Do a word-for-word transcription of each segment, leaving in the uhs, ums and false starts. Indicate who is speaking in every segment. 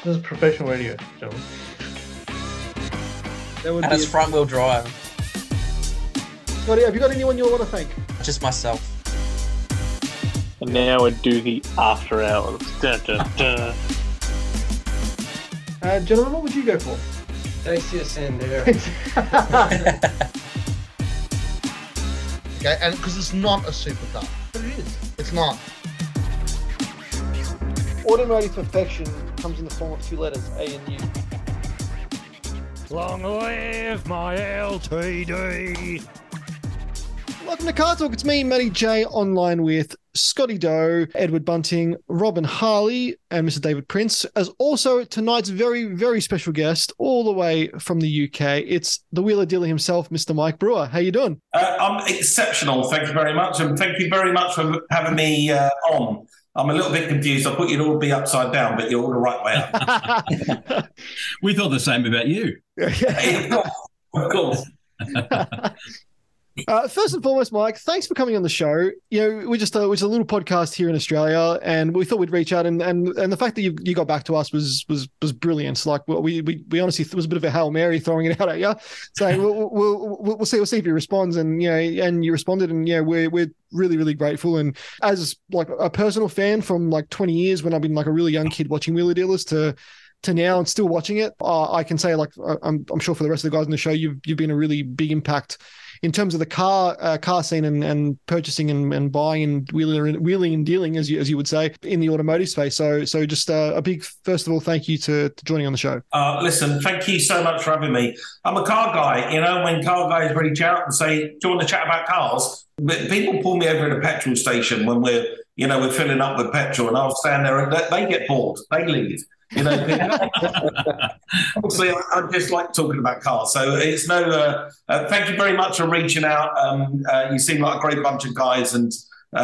Speaker 1: This is professional radio, gentlemen.
Speaker 2: That would
Speaker 3: And
Speaker 2: be
Speaker 3: it's
Speaker 2: it.
Speaker 3: front wheel drive.
Speaker 2: Scotty, have you got anyone you want to thank?
Speaker 3: Just myself.
Speaker 4: And now we do the after hours. Dun, dun, dun.
Speaker 2: Uh, gentlemen, what would you go for?
Speaker 5: Dacia Sandero.
Speaker 6: Okay, and because it's not a supercar.
Speaker 5: But it is.
Speaker 6: It's not.
Speaker 2: Automotive perfection comes in the form of two letters, A and U.
Speaker 7: Long live my L T D.
Speaker 2: Welcome to Car Talk. It's me, Matty J, online with Scotty Doe, Edward Bunting, Robin Harley, and Mister David Prince, as also tonight's very, very special guest, all the way from the U K. It's the wheeler dealer himself, Mister Mike Brewer. How you doing?
Speaker 8: Uh, I'm exceptional. Thank you very much. And thank you very much for having me uh, on. I'm a little bit confused. I thought you'd all be upside down, but you're all the right way up.
Speaker 9: We thought the same about you.
Speaker 8: Of course.
Speaker 2: Uh, first and foremost, Mike, thanks for coming on the show. You know, we just uh, was a little podcast here in Australia, and we thought we'd reach out, and and, and the fact that you, you got back to us was was was brilliant. Like we we we honestly it was a bit of a Hail Mary throwing it out at you, saying we'll we'll, we'll, we'll see we'll see if he responds, and you know, and you responded, and yeah, we're we're really really grateful. And as like a personal fan from like twenty years when I've been like a really young kid watching wheeler dealers to to now and still watching it, uh, I can say like I'm I'm sure for the rest of the guys on the show, you've you've been a really big impact in terms of the car uh, car scene and, and purchasing and, and buying and wheeling, wheeling and dealing, as you as you would say, in the automotive space. So so just uh, a big, first of all, thank you to, to joining on the show.
Speaker 8: Uh, listen, thank you so much for having me. I'm a car guy. You know, when car guys reach out and say, do you want to chat about cars? But people pull me over at a petrol station when we're, you know, we're filling up with petrol, and I'll stand there and they, they get bored. They leave. You know, obviously, I, I just like talking about cars. So it's no. Uh, uh, thank you very much for reaching out. Um, uh, you seem like a great bunch of guys, and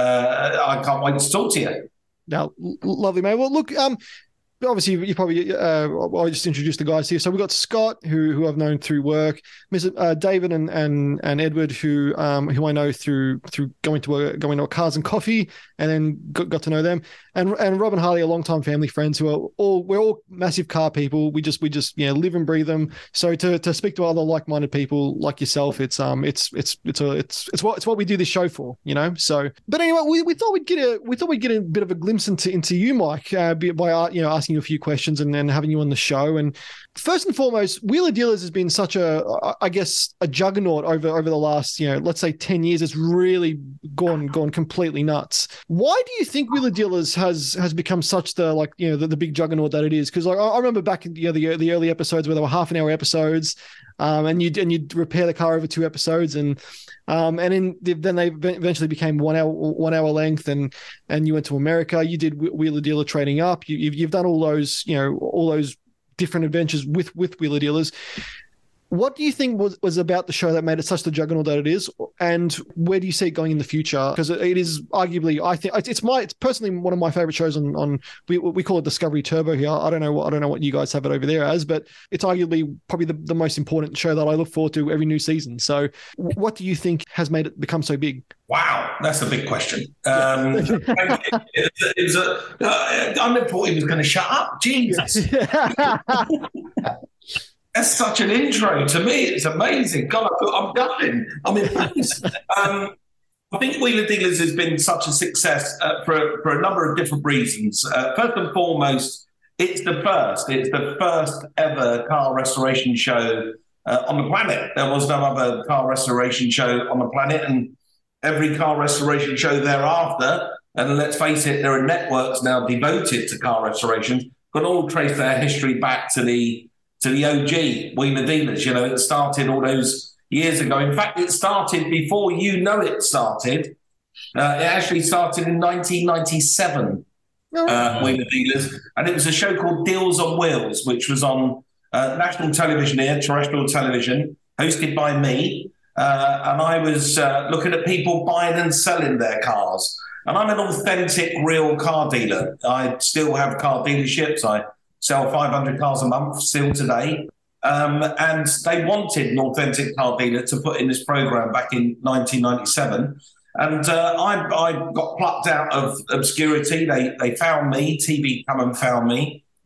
Speaker 8: uh, I can't wait to talk to you.
Speaker 2: Now, lovely, mate. Well, look, um, obviously, you probably. Uh, I just introduced the guys here. So we've got Scott, who who I've known through work, Mister Uh, David and and and Edward, who um who I know through through going to a, going to a Cars and Coffee, and then got, got to know them, and and Rob and Harley are longtime family friends who are all we're all massive car people. We just we just you know live and breathe them. So to to speak to other like minded people like yourself, it's um it's it's it's a it's it's what it's what we do this show for, you know. So, but anyway, we, we thought we'd get a we thought we'd get a bit of a glimpse into into you, Mike, uh, by uh, you know asking you a few questions and then having you on the show. And first and foremost, Wheeler Dealers has been such a I guess a juggernaut over over the last you know let's say ten years. It's really gone gone completely nuts. Why do you think Wheeler Dealers has has become such the like you know the, the big juggernaut that it is? Because like, I remember back in you know, the the early episodes where there were half an hour episodes, um, and you and you'd repair the car over two episodes, and um, and in then they eventually became one hour one hour length, and and you went to America. You did Wheeler Dealer Trading Up. You, you've you've done all those you know all those different adventures with with Wheeler Dealers. What do you think was, was about the show that made it such the juggernaut that it is, and where do you see it going in the future? Because it is arguably, I think it's my, it's personally one of my favorite shows on on we we call it Discovery Turbo here. I don't know what I don't know what you guys have it over there as, but it's arguably probably the, the most important show that I look forward to every new season. So, what do you think has made it become so big?
Speaker 8: Wow, that's a big question. Um, it, it's a, uh, I never thought he was going to shut up. Jesus. That's such an intro to me. It's amazing. God, I'm dying. I'm impressed. um, I think Wheeler Dealers has been such a success uh, for, for a number of different reasons. Uh, first and foremost, it's the first. It's the first ever car restoration show uh, on the planet. There was no other car restoration show on the planet, and every car restoration show thereafter, and let's face it, there are networks now devoted to car restoration, can all trace their history back to the to the O G, Wheeler Dealers. You know, it started all those years ago. In fact, it started before you know it started. Uh, it actually started in nineteen ninety-seven, uh, Wheeler Dealers. And it was a show called Deals on Wheels, which was on uh, national television here, terrestrial television, hosted by me. Uh, and I was uh, looking at people buying and selling their cars. And I'm an authentic, real car dealer. I still have car dealerships. I sell five hundred cars a month still today. Um, and they wanted an authentic car dealer to put in this program back in nineteen ninety-seven. And uh, I, I got plucked out of obscurity. They they found me. T V come and found me.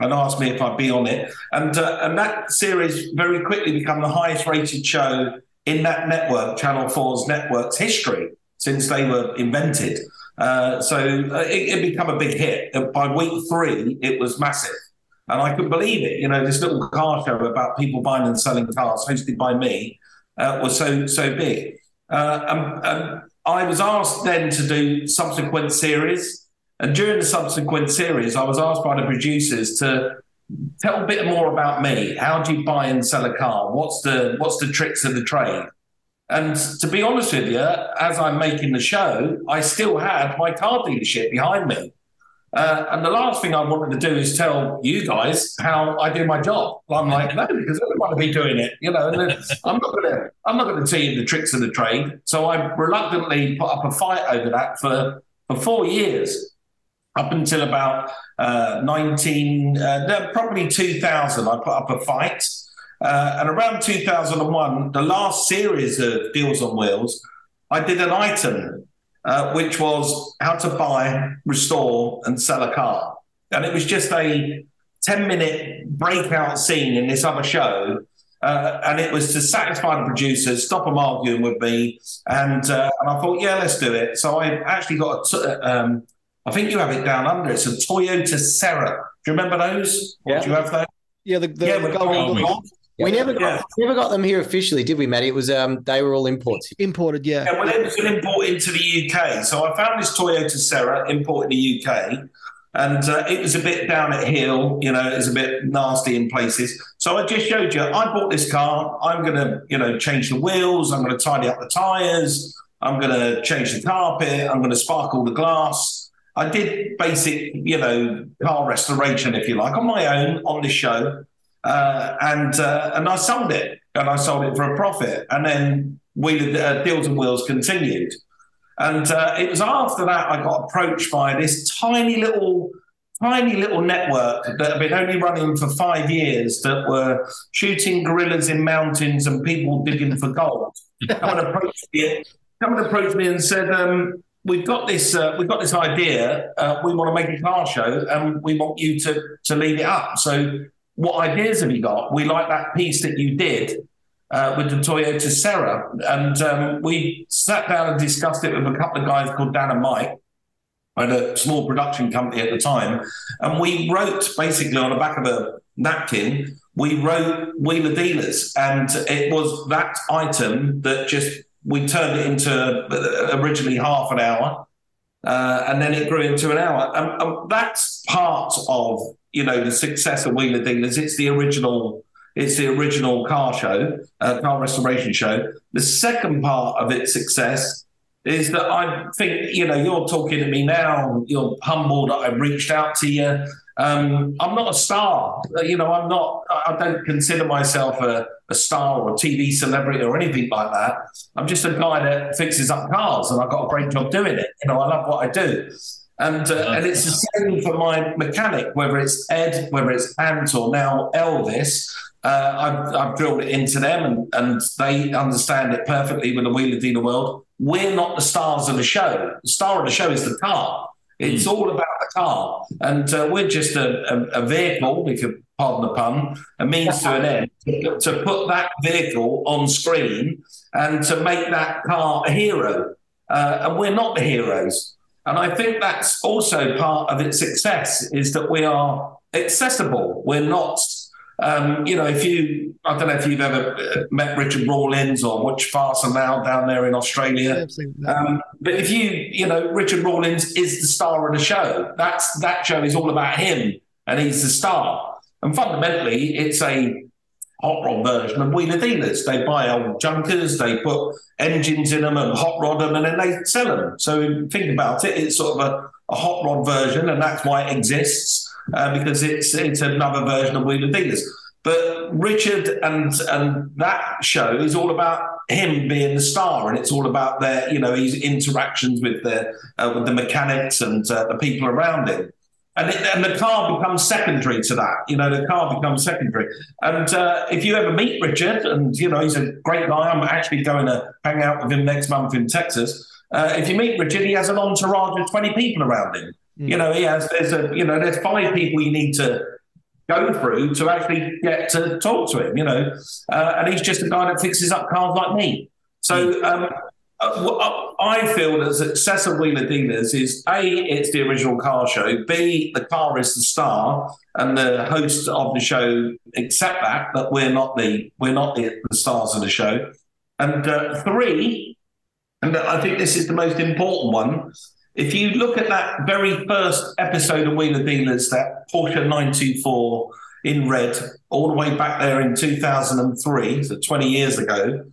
Speaker 8: and asked me if I'd be on it. And uh, and that series very quickly became the highest rated show in that network, Channel four's network's history since they were invented. Uh, so uh, it, it became a big hit. By week three, it was massive. And I couldn't believe it. You know, this little car show about people buying and selling cars, hosted by me, uh, was so so big. Uh, and, and I was asked then to do subsequent series. And during the subsequent series, I was asked by the producers to tell a bit more about me. How do you buy and sell a car? What's the what's the tricks of the trade? And to be honest with you, as I'm making the show, I still had my car dealership behind me. Uh, and the last thing I wanted to do is tell you guys how I do my job. I'm like, no, because I don't want to be doing it, you know. And I'm not going to, I'm not going to tell you the tricks of the trade. So I reluctantly put up a fight over that for for four years, up until about uh, nineteen, uh, no, probably two thousand. I put up a fight, uh, and around two thousand one, the last series of Deals on Wheels, I did an item. Uh, which was how to buy, restore, and sell a car. And it was just a ten-minute breakout scene in this other show. Uh, and it was to satisfy the producers, stop them arguing with me. And uh, and I thought, yeah, let's do it. So I actually got a, t- um, I think you have it down under. It's a Toyota Serra. Do you remember those?
Speaker 1: Yeah.
Speaker 8: Do you have those?
Speaker 2: Yeah, the, the,
Speaker 8: yeah,
Speaker 2: the
Speaker 8: gold.
Speaker 2: gold.
Speaker 1: We never got,
Speaker 8: Yeah.
Speaker 1: never got them here officially, did we, Matty? It was um, they were all imports.
Speaker 2: Imported, yeah.
Speaker 8: Yeah, well, it was an import into the U K. So I found this Toyota Serra import in the U K, and uh, it was a bit down at heel, you know, it was a bit nasty in places. So I just showed you, I bought this car, I'm going to, you know, change the wheels, I'm going to tidy up the tyres, I'm going to change the carpet, I'm going to sparkle the glass. I did basic, you know, car restoration, if you like, on my own, on this show. Uh, and uh, and I sold it, and I sold it for a profit. And then we uh, Deals and Wheels continued. And uh, it was after that I got approached by this tiny little, tiny little network that had been only running for five years that were shooting gorillas in mountains and people digging for gold. Someone approached me, someone approached me and said, um, "We've got this, uh, we've got this idea. Uh, we want to make a car show, and we want you to to lead it up. So, what ideas have you got? We like that piece that you did uh, with the Toyota Serra." And um, we sat down and discussed it with a couple of guys called Dan and Mike. I had a small production company at the time. And we wrote basically on the back of a napkin, we wrote Wheeler Dealers. And it was that item that just, we turned it into originally half an hour. Uh, and then it grew into an hour. And, and that's part of, you know, the success of Wheeler Dealers. It's the original, it's the original car show, uh, car restoration show. The second part of its success is that I think, you know, you're talking to me now, you're humbled that I've reached out to you. Um, I'm not a star. You know, I'm not, I don't consider myself a, a star or a T V celebrity or anything like that. I'm just a guy that fixes up cars, and I've got a great job doing it. You know, I love what I do. And uh, and it's the same for my mechanic, whether it's Ed, whether it's Ant, or now Elvis. Uh, I've, I've drilled it into them, and, and they understand it perfectly with the Wheeler Dealer world. We're not the stars of the show. The star of the show is the car. It's mm. all about the car. And uh, we're just a, a, a vehicle, we could pardon the pun, a means to an end, to, to put that vehicle on screen and to make that car a hero. Uh, and we're not the heroes. And I think that's also part of its success, is that we are accessible. We're not, um, you know, if you, I don't know if you've ever met Richard Rawlins or watched Fast and Loud down there in Australia. Um, but if you, you know, Richard Rawlins is the star of the show. That's, that show is all about him, and he's the star. And fundamentally, it's a hot rod version of Wheeler Dealers. They buy old junkers, they put engines in them and hot rod them, and then they sell them. So think about it, it's sort of a, a hot rod version, and that's why it exists, uh, because it's it's another version of Wheeler Dealers. But Richard and and that show is all about him being the star, and it's all about their, you know, his interactions with the uh, with the mechanics and uh, the people around him. And, it, and the car becomes secondary to that. You know, the car becomes secondary. And uh, if you ever meet Richard, and, you know, he's a great guy. I'm actually going to hang out with him next month in Texas. Uh, if you meet Richard, he has an entourage of twenty people around him. Mm. You know, he has, there's a, you know, there's five people you need to go through to actually get to talk to him, you know. Uh, and he's just a guy that fixes up cars like me. So um, uh, I feel that the success of Wheeler Dealers is A, it's the original car show. B, the car is the star, and the hosts of the show accept that that we're not the we're not the, the stars of the show. And uh, three, and I think this is the most important one. If you look at that very first episode of Wheeler Dealers, that Porsche nine two four in red, all the way back there in two thousand three, so twenty years ago,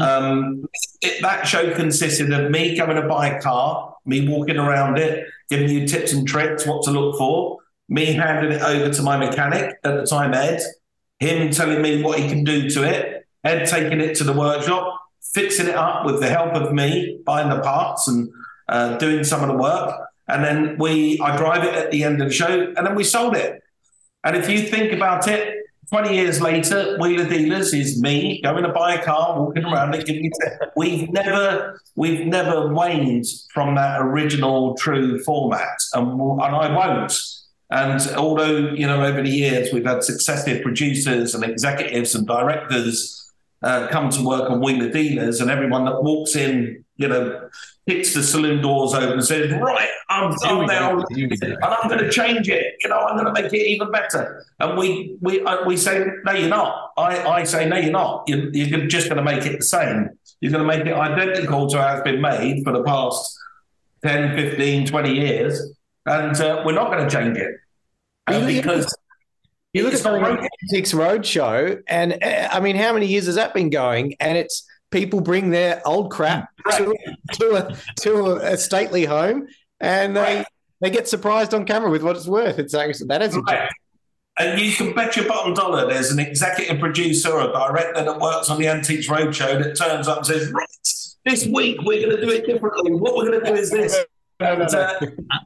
Speaker 8: um, it, that show consisted of me going to buy a car, me walking around it, giving you tips and tricks, what to look for, me handing it over to my mechanic, at the time Ed, him telling me what he can do to it, Ed taking it to the workshop, fixing it up with the help of me, buying the parts and Uh, doing some of the work, and then we I drive it at the end of the show, and then we sold it. And if you think about it, twenty years later, Wheeler Dealers is me going to buy a car, walking around and giving it. We've never we've never waned from that original true format, and and I won't. And although, you know, over the years we've had successive producers and executives and directors uh, come to work on Wheeler Dealers, and everyone that walks in, you know, hits the saloon doors open and says, right, I'm, I'm now, and I'm going to change it. You know, I'm going to make it even better. And we we uh, we say, no, you're not. I, I say, no, you're not. You're, you're just going to make it the same. You're going to make it identical to how it's been made for the past ten, fifteen, twenty years. And uh, we're not going to change it. Uh, because
Speaker 1: you look at the Antiques Roadshow, and uh, I mean, how many years has that been going? And it's people bring their old crap to, to, a, to a, a stately home, and they right. they get surprised on camera with what it's worth. It's actually, that hasn't
Speaker 8: right.
Speaker 1: changed.
Speaker 8: And you can bet your bottom dollar there's an executive producer or director that works on the Antiques Roadshow that turns up and says, right, this week we're going to do it differently. What we're going to do is this. And, uh,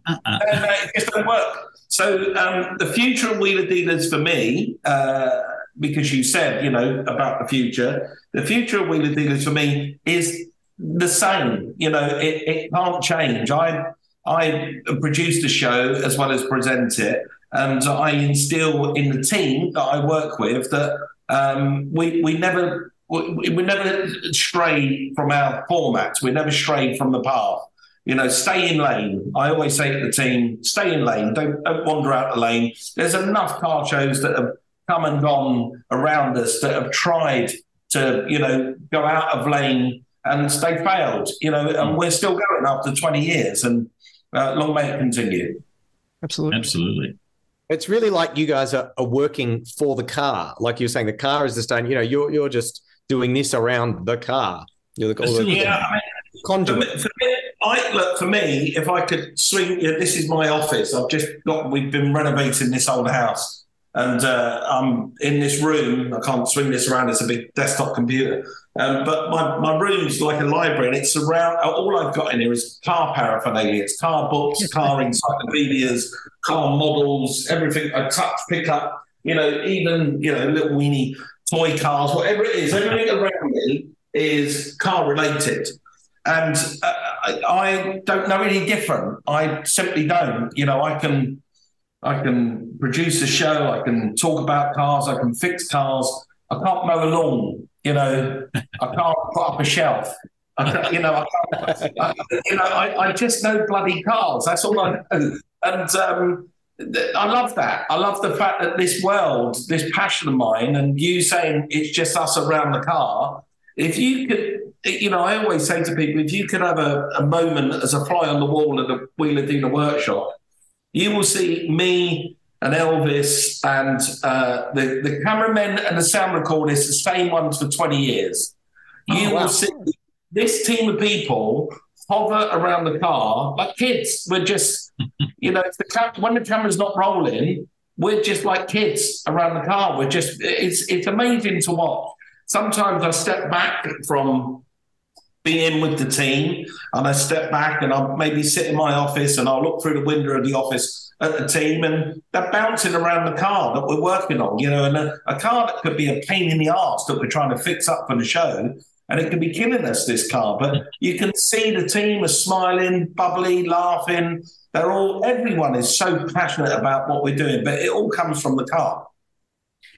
Speaker 8: and uh, it just doesn't work. So um, the future of Wheeler Dealers for me, uh, because you said, you know, about the future, the future of Wheeler Dealers for me is the same. You know, it, it can't change. I I produce the show as well as present it, and I instill in the team that I work with that um, we we never we, we never stray from our format. We never stray from the path. You know, stay in lane. I always say to the team, stay in lane. Don't don't wander out the lane. There's enough car shows that have come and gone around us that have tried to, you know, go out of lane and they failed, you know, and we're still going after twenty years, and uh, long may it continue.
Speaker 2: Absolutely.
Speaker 9: Absolutely.
Speaker 1: It's really like you guys are, are working for the car. Like you were saying, the car is the stone, you know, you're, you're just doing this around the car. You're the, all the,
Speaker 8: yeah, I mean,
Speaker 1: conduit.
Speaker 8: For me, I, look, for me, if I could swing, you know, this is my office. I've just got, we've been renovating this old house. And uh, I'm in this room. I can't swing this around. It's a big desktop computer. Um, but my, my room's like a library, and it's around. All I've got in here is car paraphernalia. It's car books, car encyclopedias, car models, everything. A touch pickup, you know, even, you know, little weenie toy cars, whatever it is. Everything around me is car related. And uh, I, I don't know any different. I simply don't. You know, I can. I can produce a show, I can talk about cars, I can fix cars. I can't mow a lawn, you know, I can't put up a shelf. I can't, you know, I, can't, I, you know I, I just know bloody cars. That's all I know. And um, th- I love that. I love the fact that this world, this passion of mine, and you saying it's just us around the car, if you could, you know, I always say to people, if you could have a, a moment as a fly on the wall at the Wheeler Dealer workshop, you will see me and Elvis and uh, the, the cameramen and the sound recorders, the same ones for twenty years. You oh, wow. will see this team of people hover around the car like kids. We're just, you know, if the cam- when the camera's not rolling, we're just like kids around the car. We're just, it's it's amazing to watch. Sometimes I step back from being with the team, and I step back and I'll maybe sit in my office and I'll look through the window of the office at the team, and they're bouncing around the car that we're working on, you know, and a, a car that could be a pain in the arse that we're trying to fix up for the show, and it could be killing us, this car. But you can see the team are smiling, bubbly, laughing. They're all, everyone is so passionate about what we're doing, but it all comes from the car.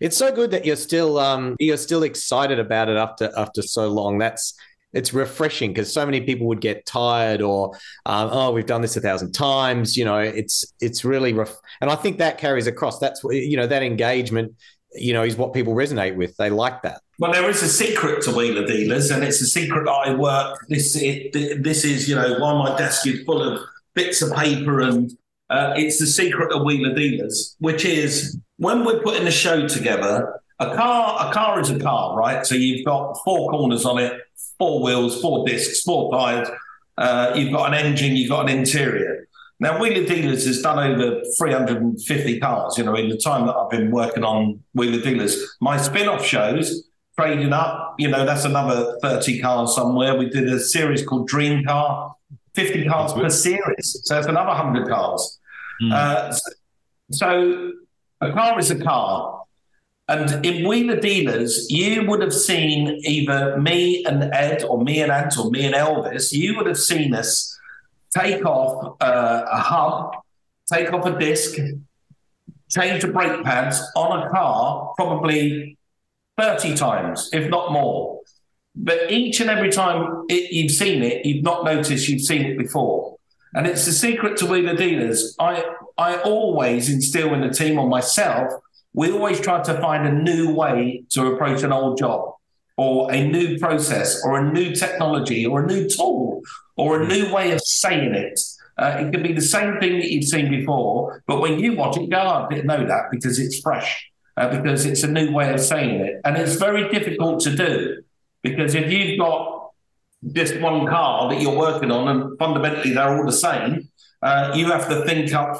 Speaker 1: It's so good that you're still um you're still excited about it after after so long. That's it's refreshing because so many people would get tired or um, oh, we've done this a thousand times. You know, it's it's really ref- and I think that carries across. That's what you know that engagement. You know, is what people resonate with. They like that.
Speaker 8: Well, there is a secret to Wheeler Dealers, and it's a secret I work. This it, this is you know while my desk is full of bits of paper, and uh, it's the secret of Wheeler Dealers, which is when we're putting a show together. A car, a car is a car, right? So you've got four corners on it. Four wheels, four discs, four tyres. Uh, you've got an engine, you've got an interior. Now, Wheeler Dealers has done over three hundred fifty cars, you know, in the time that I've been working on Wheeler Dealers. My spin-off shows, Trading Up, you know, that's another thirty cars somewhere. We did a series called Dream Car, fifty cars per series. So that's another one hundred cars. Mm. Uh, so, so a car is a car. And in Wheeler Dealers, you would have seen either me and Ed or me and Ant or me and Elvis, you would have seen us take off uh, a hub, take off a disc, change the brake pads on a car probably thirty times, if not more. But each and every time it, you've seen it, you've not noticed you've seen it before. And it's the secret to Wheeler Dealers. I, I always instill in the team or myself, we always try to find a new way to approach an old job or a new process or a new technology or a new tool or a new way of saying it. Uh, it could be the same thing that you've seen before, but when you watch it, you go, oh, I didn't know that because it's fresh, uh, because it's a new way of saying it. And it's very difficult to do because if you've got just one car that you're working on and fundamentally they're all the same, Uh, you have to think up,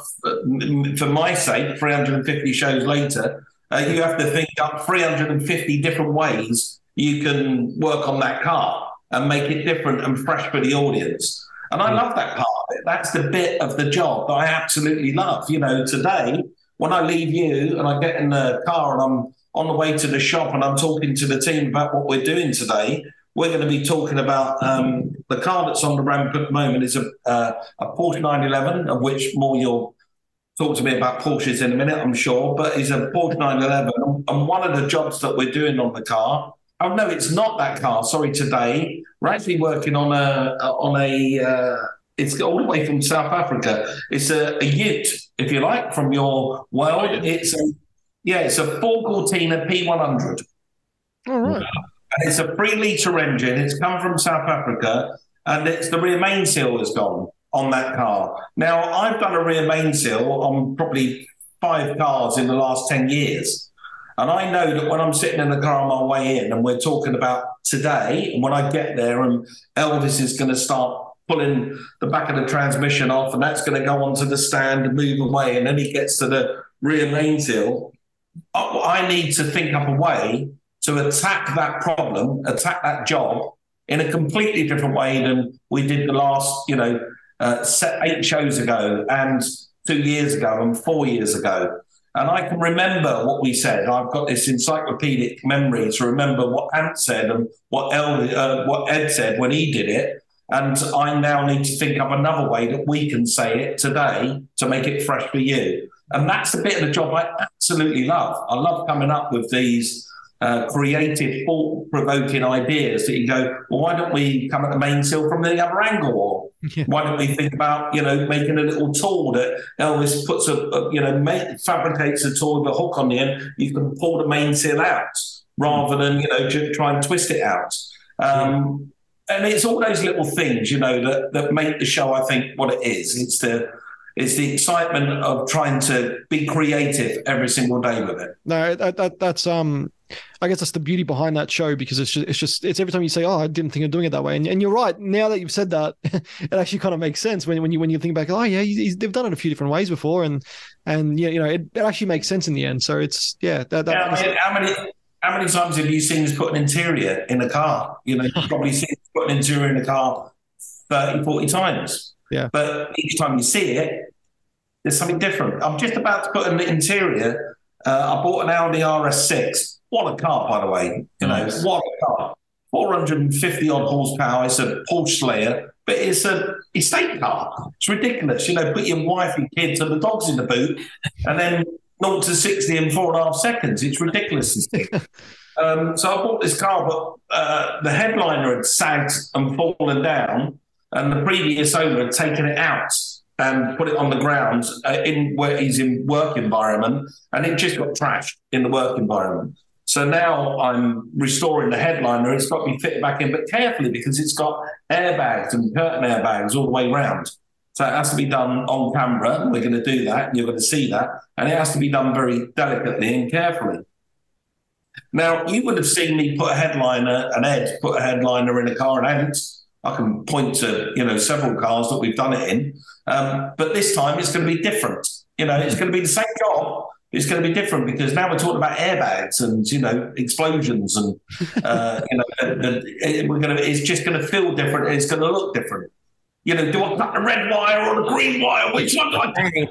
Speaker 8: for my sake, three hundred fifty shows later, uh, you have to think up three hundred fifty different ways you can work on that car and make it different and fresh for the audience. And I love that part of it. That's the bit of the job that I absolutely love. You know, today, when I leave you and I get in the car and I'm on the way to the shop and I'm talking to the team about what we're doing today, we're going to be talking about um, the car that's on the ramp at the moment is a, uh, a Porsche nine eleven, of which more you'll talk to me about Porsches in a minute, I'm sure, but it's a Porsche nine eleven. And one of the jobs that we're doing on the car, oh no, it's not that car, sorry, today. We're actually working on a, on a uh, it's all the way from South Africa. It's a, a ute, if you like, from your world. Oh, yeah. It's a, yeah, it's a Ford Cortina P one hundred.
Speaker 2: All right.
Speaker 8: And it's a three litre engine. It's come from South Africa, and it's the rear main seal has gone on that car. Now, I've done a rear main seal on probably five cars in the last ten years. And I know that when I'm sitting in the car on my way in and we're talking about today, and when I get there and Elvis is going to start pulling the back of the transmission off and that's going to go onto the stand and move away, and then he gets to the rear main seal, I need to think up a way to attack that problem, attack that job in a completely different way than we did the last, you know, uh, set eight shows ago and two years ago and four years ago. And I can remember what we said. I've got this encyclopedic memory to remember what Ant said and what, El, uh, what Ed said when he did it. And I now need to think up another way that we can say it today to make it fresh for you. And that's the bit of the job I absolutely love. I love coming up with these uh, creative, thought-provoking ideas that you go, well, why don't we come at the main seal from the other angle? Or yeah. why don't we think about, you know, making a little tool that Elvis puts a, a you know, make, fabricates a tool with a hook on the end. You can pull the main seal out rather than, you know, just try and twist it out. Um, and it's all those little things, you know, that, that make the show, I think, what it is. It's the It's the excitement of trying to be creative every single day with it.
Speaker 2: No, that, that that's um, I guess that's the beauty behind that show, because it's just it's just it's every time you say, oh, I didn't think of doing it that way, and and you're right. Now that you've said that, it actually kind of makes sense when when you when you think back. Oh yeah, he's, they've done it a few different ways before, and and you know it, it actually makes sense in the end. So it's yeah. That, that,
Speaker 8: yeah I mean, how many how many times have you seen us put an interior in a car? You know, you've probably seen us put an interior in a car thirty, forty times.
Speaker 2: Yeah.
Speaker 8: But each time you see it, there's something different. I'm just about to put an interior. Uh, I bought an Audi R S six. What a car, by the way. You know, nice. What a car. four hundred fifty odd horsepower. It's a Porsche Slayer, but it's a estate car. It's ridiculous. You know, put your wife and kids and the dogs in the boot, and then zero to sixty in four and a half seconds. It's ridiculous. um, so I bought this car, but uh, the headliner had sagged and fallen down, and the previous owner had taken it out and put it on the ground uh, in where he's in work environment, and it just got trashed in the work environment. So now I'm restoring the headliner. It's got to be fitted back in, but carefully, because it's got airbags and curtain airbags all the way round. So it has to be done on camera. We're going to do that, and you're going to see that. And it has to be done very delicately and carefully. Now, you would have seen me put a headliner, and Ed put a headliner in a car, and I can point to, you know, several cars that we've done it in. Um, but this time it's going to be different. You know, it's going to be the same job. It's going to be different because now we're talking about airbags and, you know, explosions and, uh, you know, and, and we're going to, it's just going to feel different. And it's going to look different. You know, do I cut the red wire or the green wire? Which one do I do?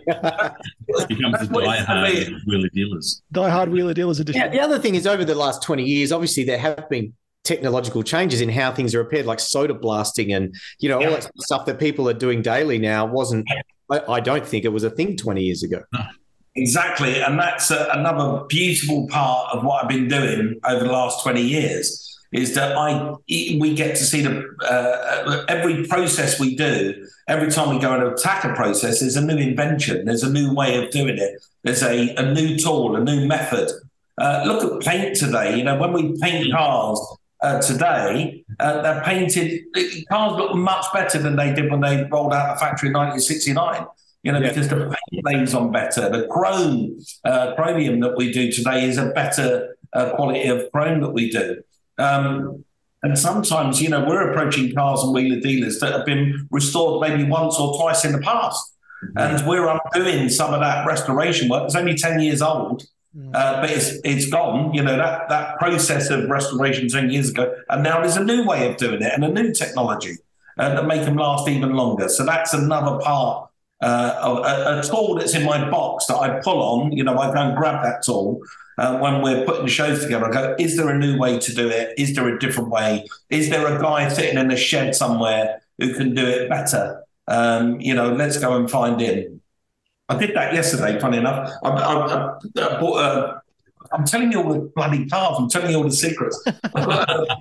Speaker 9: It becomes the die-hard wheeler dealers.
Speaker 2: Die-hard wheeler dealers edition.
Speaker 1: Yeah, the other thing is, over the last twenty years, obviously there have been technological changes in how things are repaired, like soda blasting and, you know, all that stuff that people are doing daily now wasn't, I, I don't think it was a thing twenty years ago.
Speaker 9: No.
Speaker 8: Exactly. And that's a, another beautiful part of what I've been doing over the last twenty years is that I we get to see the uh, every process we do, every time we go and attack a process, there's a new invention, there's a new way of doing it, there's a, a new tool, a new method. Uh, look at paint today. You know, when we paint cars uh, today, uh, they're painted, cars look much better than they did when they rolled out the factory in nineteen sixty-nine. You know, yeah. Because the paint lays on better. The chrome, uh, chromium that we do today is a better uh, quality of chrome that we do. Um, and sometimes, you know, we're approaching cars and wheeler dealers that have been restored maybe once or twice in the past. Mm-hmm. And we're undoing some of that restoration work. It's only ten years old, mm-hmm. uh, but it's it's gone. You know, that, that process of restoration ten years ago. And now there's a new way of doing it and a new technology uh, that make them last even longer. So that's another part. Uh, a, a tool that's in my box that I pull on, you know, I go and grab that tool uh, when we're putting the shows together. I go, is there a new way to do it? Is there a different way? Is there a guy sitting in a shed somewhere who can do it better? Um, you know, let's go and find him. I did that yesterday, funny enough. I, I, I bought a, I'm telling you all the bloody cars. I'm telling you all the secrets. I've got a,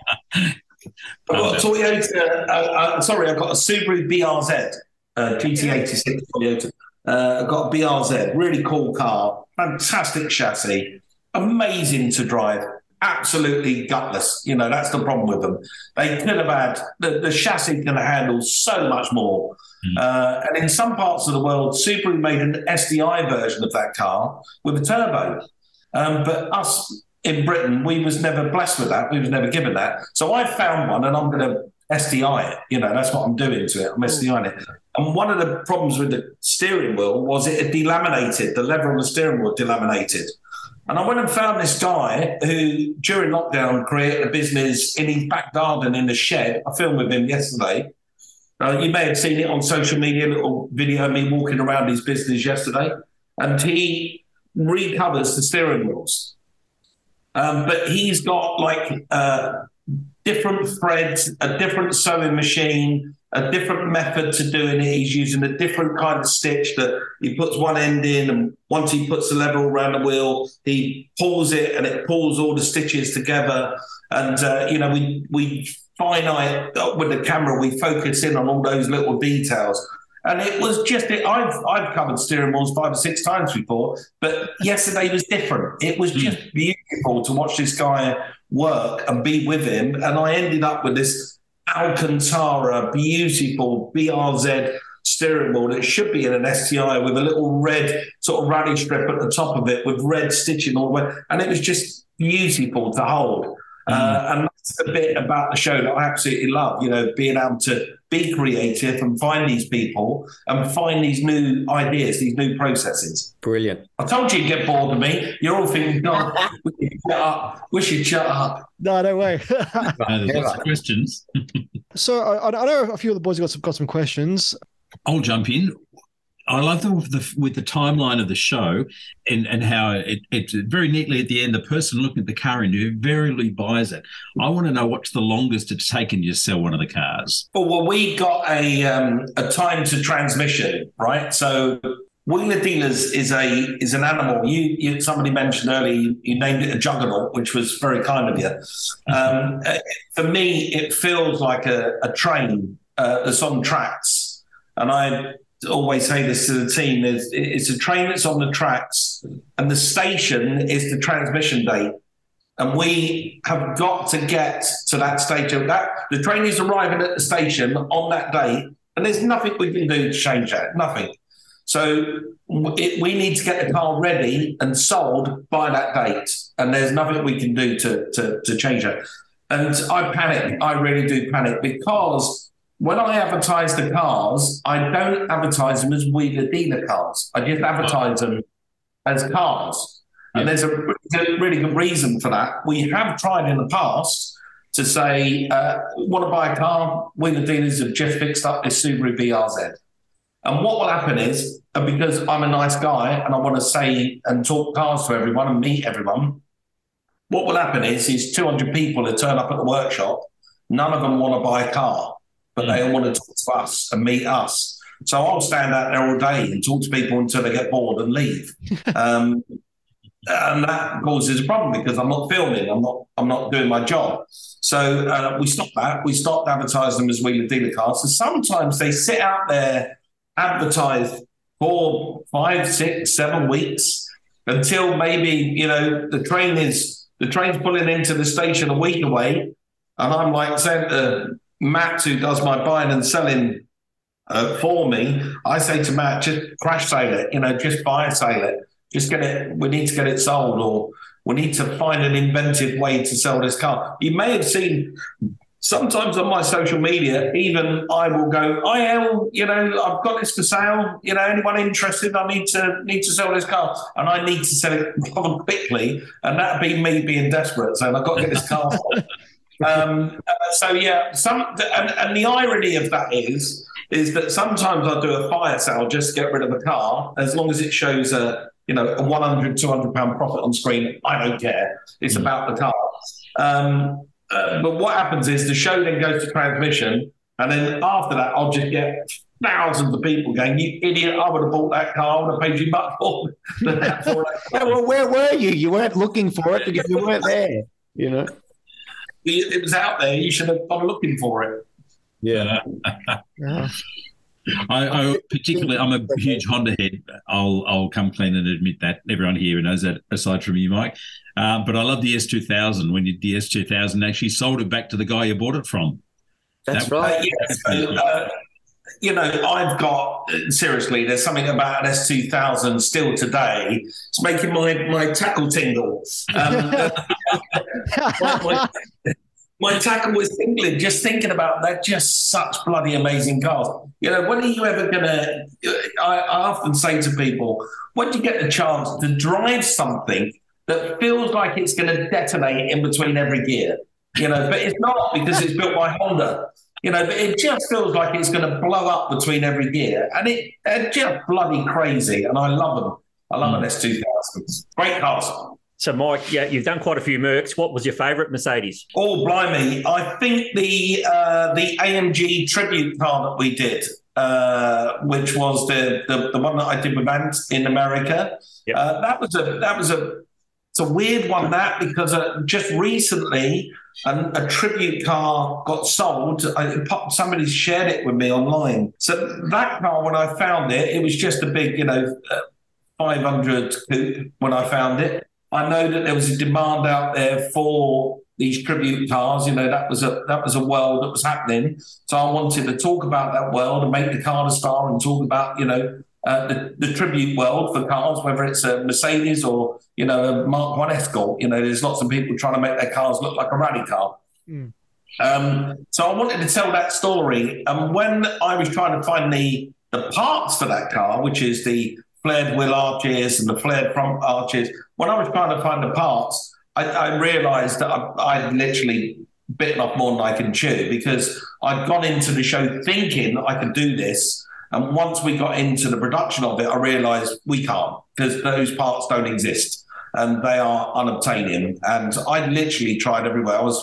Speaker 8: I've got a Toyota, uh, uh, sorry, I've got a Subaru B R Z. Uh, G T eighty-six Toyota. Uh, I've got a B R Z, really cool car, fantastic chassis, amazing to drive, absolutely gutless. You know, that's the problem with them. They could have had, the, the chassis can handle so much more. Mm. Uh, and in some parts of the world, Subaru made an S D I version of that car with a turbo. Um, but us in Britain, we was never blessed with that. We was never given that. So I found one and I'm going to S D I it. You know, that's what I'm doing to it. I'm SDIing it. And one of the problems with the steering wheel was it had delaminated. The lever on the steering wheel delaminated. And I went and found this guy who, during lockdown, created a business in his back garden in a shed. I filmed with him yesterday. Uh, you may have seen it on social media, a little video of me walking around his business yesterday. And he recovers the steering wheels. Um, but he's got like uh, different threads, a different sewing machine, a different method to doing it. He's using a different kind of stitch that he puts one end in, and once he puts the lever around the wheel, he pulls it and it pulls all the stitches together. And, uh, you know, we, we finite, with the camera, we focus in on all those little details. And it was just, it, I've I've covered steering wheels five or six times before, but yesterday was different. It was just beautiful to watch this guy work and be with him. And I ended up with this Alcantara, beautiful B R Z steering wheel that should be in an S T I with a little red sort of rally strip at the top of it with red stitching all the way. And it was just beautiful to hold. Mm. Uh, and that's the bit about the show that I absolutely love, you know, being able to be creative and find these people and find these new ideas, these new processes.
Speaker 1: Brilliant.
Speaker 8: I told you you'd get bored of me. You're all thinking, God, we should shut up. We should shut up.
Speaker 2: No, no way.
Speaker 9: no, there's lots of questions.
Speaker 2: So I, I know a few of the boys have got some, got some questions.
Speaker 9: I'll jump in. I love the, the with the timeline of the show and, and how it, it's very neatly at the end, the person looking at the car invariably buys it. I want to know what's the longest it's taken you to sell one of the cars.
Speaker 8: Oh, well, we got a um, a time to transmission, right? So Wheeler Dealers is a is an animal. You, you somebody mentioned earlier. You, you named it a juggernaut, which was very kind of you. Um, for me, it feels like a, a train uh, that's on tracks, and I always say this to the team: is it's a train that's on the tracks, and the station is the transmission date. And we have got to get to that station. That the train is arriving at the station on that date, and there's nothing we can do to change that. Nothing. So it, we need to get the car ready and sold by that date, and there's nothing we can do to to, to change it. And I panic. I really do panic, because when I advertise the cars, I don't advertise them as Wheeler Dealer cars. I just advertise them as cars. And there's a really good reason for that. We have tried in the past to say, uh, want to buy a car? Wheeler Dealers have just fixed up this Subaru B R Z. And what will happen is, uh, because I'm a nice guy and I want to say and talk cars to everyone and meet everyone, what will happen is, is two hundred people that turn up at the workshop, none of them want to buy a car, but they all want to talk to us and meet us. So I'll stand out there all day and talk to people until they get bored and leave. Um, And that causes a problem, because I'm not filming, I'm not, I'm not doing my job. So uh, we stopped that. We stopped advertising them as Wheeler Dealer cars. So sometimes they sit out there, advertised for five, six, seven weeks until maybe, you know, the train is the train's pulling into the station a week away, and I'm like saying to Matt, who does my buying and selling uh, for me, I say to Matt, just crash sale it, you know, just buy and sale it. Just get it, we need to get it sold, or we need to find an inventive way to sell this car. You may have seen sometimes on my social media, even I will go, I L, you know, I've got this for sale. You know, anyone interested? I need to need to sell this car, and I need to sell it rather quickly. And that'd be me being desperate, saying I've got to get this car sold. um, so yeah, some and, and the irony of that is is that sometimes I do a fire sale just to get rid of the car, as long as it shows a you know, a one hundred, two hundred pound profit on screen. I don't care. It's mm. about the car. Um, uh, but what happens is the show then goes to transmission, and then after that, I'll just get thousands of people going, you idiot, I would have bought that car, I would have paid you much more than that for it.
Speaker 1: Yeah, well, where were you? You weren't looking for it because you weren't there, you know?
Speaker 8: It was out there. You should have gone looking for it.
Speaker 1: Yeah.
Speaker 2: Yeah.
Speaker 9: I, I particularly, I'm a huge Honda head. I'll I'll come clean and admit that. Everyone here knows that, aside from you, Mike. Um, but I love the S two thousand. When you the S two thousand actually sold it back to the guy you bought it from.
Speaker 1: That's
Speaker 9: that,
Speaker 1: right.
Speaker 8: Uh, yes. So, uh, you know, I've got, seriously, there's something about an S two thousand still today. It's making my, my tackle tingle. Um, my, my, My tackle was tingling just thinking about that. Just such bloody amazing cars. You know, when are you ever going to... I often say to people, when do you get the chance to drive something that feels like it's going to detonate in between every gear? You know, but it's not, because it's built by Honda. You know, but it just feels like it's going to blow up between every gear. And it, they're just bloody crazy. And I love them. I love mm. an S two thousand. Great cars.
Speaker 3: So, Mike, yeah, you've done quite a few Mercs. What was your favourite Mercedes?
Speaker 8: Oh, blimey. I think the uh, the A M G tribute car that we did, uh, which was the, the the one that I did with Ant in America. Yep. Uh, that was a that was a it's a weird one, that, because uh, just recently an, a tribute car got sold. I, somebody shared it with me online. So that car, when I found it, it was just a big, you know, uh, five hundred coupe when I found it. I know that there was a demand out there for these tribute cars. You know, that was a that was a world that was happening. So I wanted to talk about that world and make the car a star and talk about, you know, uh, the, the tribute world for cars, whether it's a Mercedes or, you know, a Mark one Escort. You know, there's lots of people trying to make their cars look like a rally car. Mm. Um, so I wanted to tell that story. And when I was trying to find the the parts for that car, which is the flared wheel arches and the flared front arches, when I was trying to find the parts, I, I realised that I, I'd literally bitten off more than I can chew, because I'd gone into the show thinking I could do this. And once we got into the production of it, I realised we can't, because those parts don't exist and they are unobtainium. And I literally tried everywhere. I was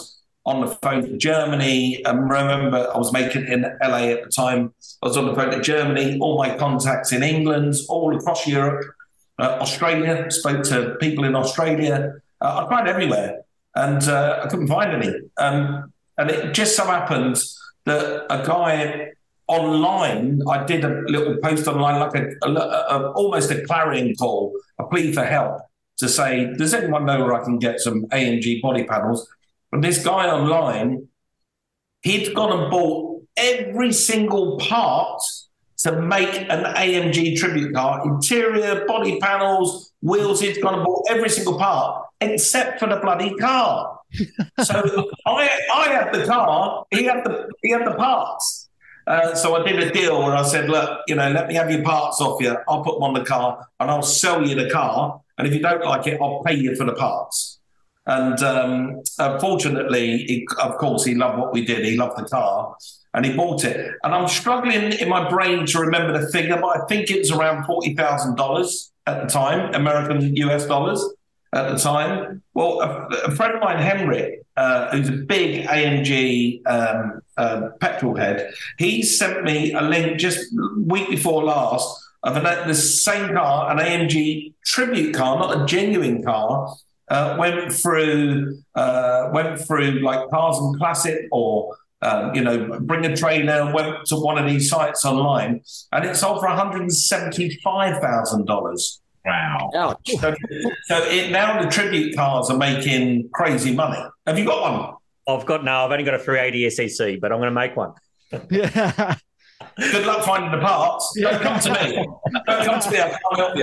Speaker 8: on the phone to Germany. And remember, I was making it in L A at the time. I was on the phone to Germany, all my contacts in England, all across Europe, uh, Australia, spoke to people in Australia. Uh, I tried everywhere and uh, I couldn't find any. Um, and it just so happened that a guy online, I did a little post online, like a, a, a almost a clarion call, a plea for help to say, does anyone know where I can get some A M G body panels? And this guy online, he'd gone and bought every single part to make an A M G tribute car, interior, body panels, wheels. He'd gone and bought every single part except for the bloody car. So I, I had the car, he had the, he had the parts. Uh, so I did a deal where I said, look, you know, let me have your parts off you. I'll put them on the car and I'll sell you the car. And if you don't like it, I'll pay you for the parts. And um, unfortunately, he, of course, he loved what we did. He loved the car and he bought it. And I'm struggling in my brain to remember the figure, but I think it was around forty thousand dollars at the time, American U S dollars at the time. Well, a, a friend of mine, Henrik, uh, who's a big A M G um, uh, petrol head, he sent me a link just week before last of an, the same car, an A M G tribute car, not a genuine car, uh, went through uh, went through like Cars and Classic or um, you know, Bring a Trailer, went to one of these sites online, and it sold for one hundred seventy-five thousand dollars.
Speaker 9: Wow!
Speaker 1: Ouch.
Speaker 8: So, so it, now the tribute cars are making crazy money. Have you got one?
Speaker 3: I've got no. I've only got a three eighty S E C, but I'm going to make one.
Speaker 2: Yeah.
Speaker 8: Good luck finding the parts. Don't come to me. Don't come to me. I can't help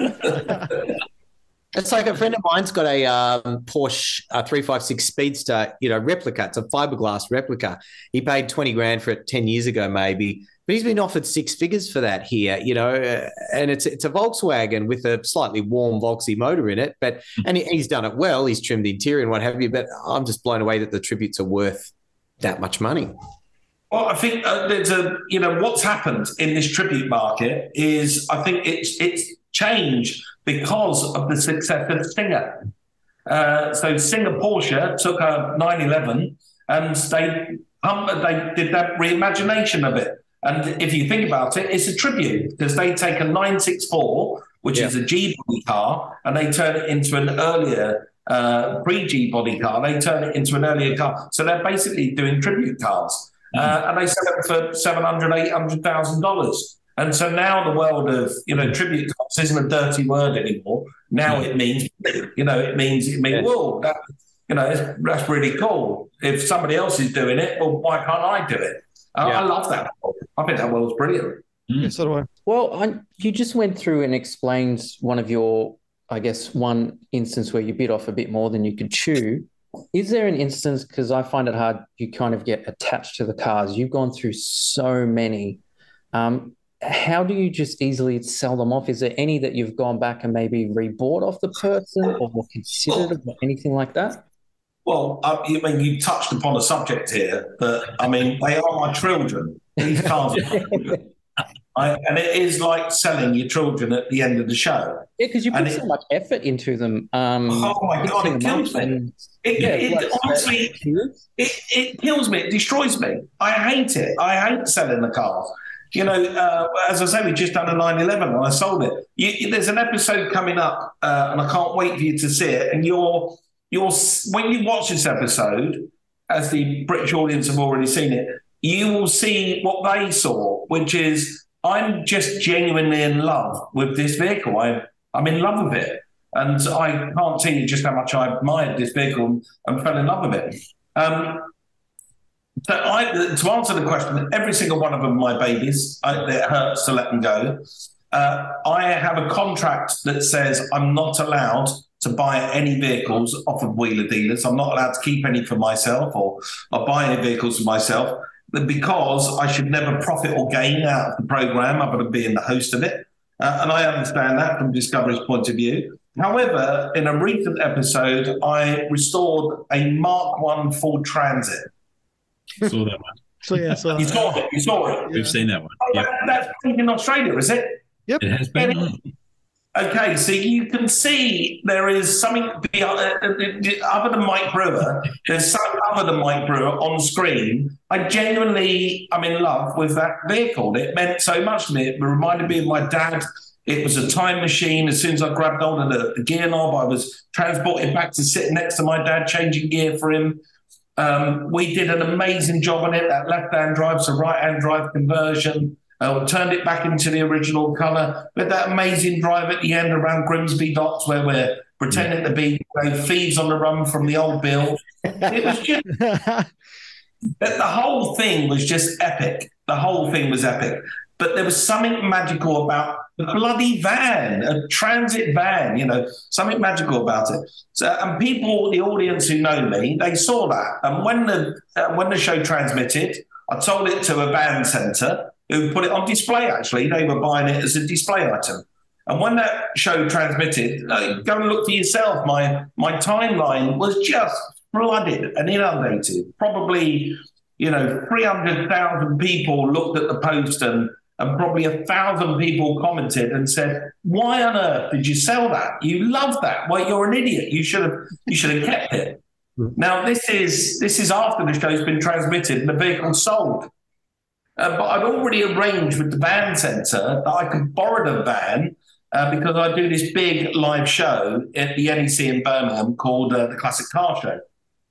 Speaker 8: you.
Speaker 1: It's like a friend of mine's got a um, Porsche uh, three fifty-six Speedster, you know, replica. It's a fiberglass replica. He paid twenty grand for it ten years ago, maybe. But he's been offered six figures for that here, you know, uh, and it's it's a Volkswagen with a slightly warm Volksy motor in it. But and he, he's done it well. He's trimmed the interior and what have you. But I'm just blown away that the tributes are worth that much money.
Speaker 8: Well, I think uh, there's a, you know, what's happened in this tribute market is I think it's it's changed because of the success of Singer. Uh, so Singer Porsche took a nine eleven and they um, they did that reimagination of it. And if you think about it, it's a tribute because they take a nine sixty-four, which yeah. is a G-body car, and they turn it into an earlier uh, pre-G body car. They turn it into an earlier car. So they're basically doing tribute cars. Uh, and they sell it for seven hundred thousand dollars, eight hundred thousand dollars. And so now the world of, you know, tribute cars isn't a dirty word anymore. Now it means, you know, it means, it means, well, that, you know, it's, that's really cool. If somebody else is doing it, well, why can't I do it? I, yeah. I love that. I think that world's brilliant.
Speaker 2: Mm. Yeah, so do I.
Speaker 10: Well, I, you just went through and explained one of your, I guess, one instance where you bit off a bit more than you could chew. Is there an instance, because I find it hard, you kind of get attached to the cars. You've gone through so many. Um, how do you just easily sell them off? Is there any that you've gone back and maybe rebought off the person or considered or anything like that?
Speaker 8: Well, I mean, you touched upon a subject here that, I mean, they are my children. These cars are my children. I, and it is like selling your children at the end of the show.
Speaker 10: Yeah, because you put
Speaker 8: and
Speaker 10: so
Speaker 8: it,
Speaker 10: much effort into them. Um,
Speaker 8: oh, my God, it kills me.
Speaker 10: And,
Speaker 8: it,
Speaker 10: yeah,
Speaker 8: it,
Speaker 10: like,
Speaker 8: it honestly, it, it kills me. It destroys me. I hate it. I hate selling the cars. You know, uh, as I say, we just done a nine eleven and I sold it. You, there's an episode coming up uh, and I can't wait for you to see it. And you're, you're, when you watch this episode, as the British audience have already seen it, you will see what they saw, which is I'm just genuinely in love with this vehicle. I, I'm in love with it. And I can't tell you just how much I admired this vehicle and fell in love with it. Um, so I, to answer the question, every single one of them are my babies. I, it hurts to let them go. Uh, I have a contract that says I'm not allowed to buy any vehicles off of Wheeler dealers. I'm not allowed to keep any for myself or, or buy any vehicles for myself because I should never profit or gain out of the program. I'm going to be in the host of it. Uh, and I understand that from Discovery's point of view. However, in a recent episode, I restored a Mark one Ford Transit.
Speaker 9: Saw that one.
Speaker 2: So yeah, so
Speaker 8: you saw it. You saw it.
Speaker 9: We've seen that one.
Speaker 8: Oh,
Speaker 9: Yep.
Speaker 8: that, that's in Australia, is it?
Speaker 2: Yep.
Speaker 9: It has been.
Speaker 8: Okay, so you can see there is something beyond, uh, other than Mike Brewer. There's something other than Mike Brewer on screen. I genuinely, I'm in love with that vehicle. It meant so much to me. It reminded me of my dad. It was a time machine. As soon as I grabbed hold of the, the gear knob, I was transported back to sitting next to my dad, changing gear for him. Um, we did an amazing job on it. That left-hand drive to right-hand drive conversion. Uh, turned it back into the original colour. With that amazing drive at the end around Grimsby Docks where we're pretending to be, you know, thieves on the run from the old bill. It was just... the whole thing was just epic. The whole thing was epic. But there was something magical about the bloody van, a transit van, you know, something magical about it. So, and people, the audience who know me, they saw that. And when the uh, when the show transmitted, I told it to a van centre who put it on display, actually. They were buying it as a display item. And when that show transmitted, uh, go and look for yourself. My, my timeline was just flooded and inundated. Probably, you know, three hundred thousand people looked at the post and And probably a thousand people commented and said, "Why on earth did you sell that? You love that. Well, you're an idiot. You should have. You should have kept it." Mm-hmm. Now this is this is after the show's been transmitted and the vehicle's sold. Uh, but I'd already arranged with the van centre that I could borrow the van uh, because I do this big live show at the N E C in Birmingham called uh, the Classic Car Show.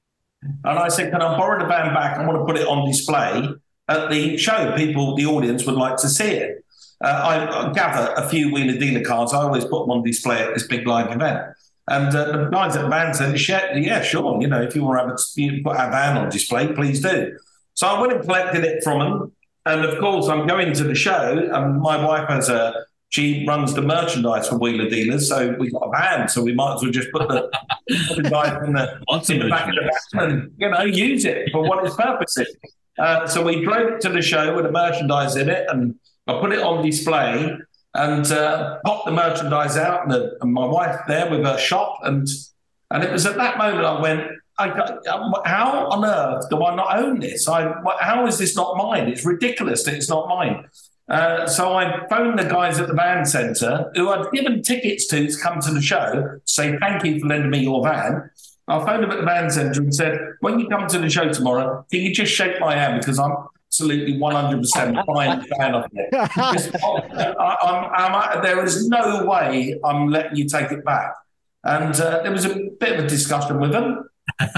Speaker 8: And I said, "Can I borrow the van back? I want to put it on display at the show. People, the audience would like to see it." Uh, I, I gather a few wheeler dealer cars. I always put them on display at this big live event. And uh, the guys at the van said, "Yeah, sure. You know, if you want to have a, you put our van on display, please do." So I went and collected it from them. And of course, I'm going to the show. And my wife has a, she runs the merchandise for wheeler dealers. So we've got a van. So we might as well just put the, put the guys in the, in the back of the van and, you know, use it for what its purpose is. Uh, so we drove it to the show with the merchandise in it, and I put it on display and uh, popped the merchandise out, and, the, and my wife there with her shop, and and it was at that moment I went, I got, how on earth do I not own this? I how is this not mine? It's ridiculous that it's not mine. Uh, so I phoned the guys at the van centre who I'd given tickets to to come to the show, to say thank you for lending me your van. I phoned them at the van centre and said, "When you come to the show tomorrow, can you just shake my hand because I'm absolutely one hundred percent buying the van off it. Just, I, I'm, I'm, there is no way I'm letting you take it back." And uh, there was a bit of a discussion with them. and,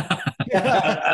Speaker 8: uh,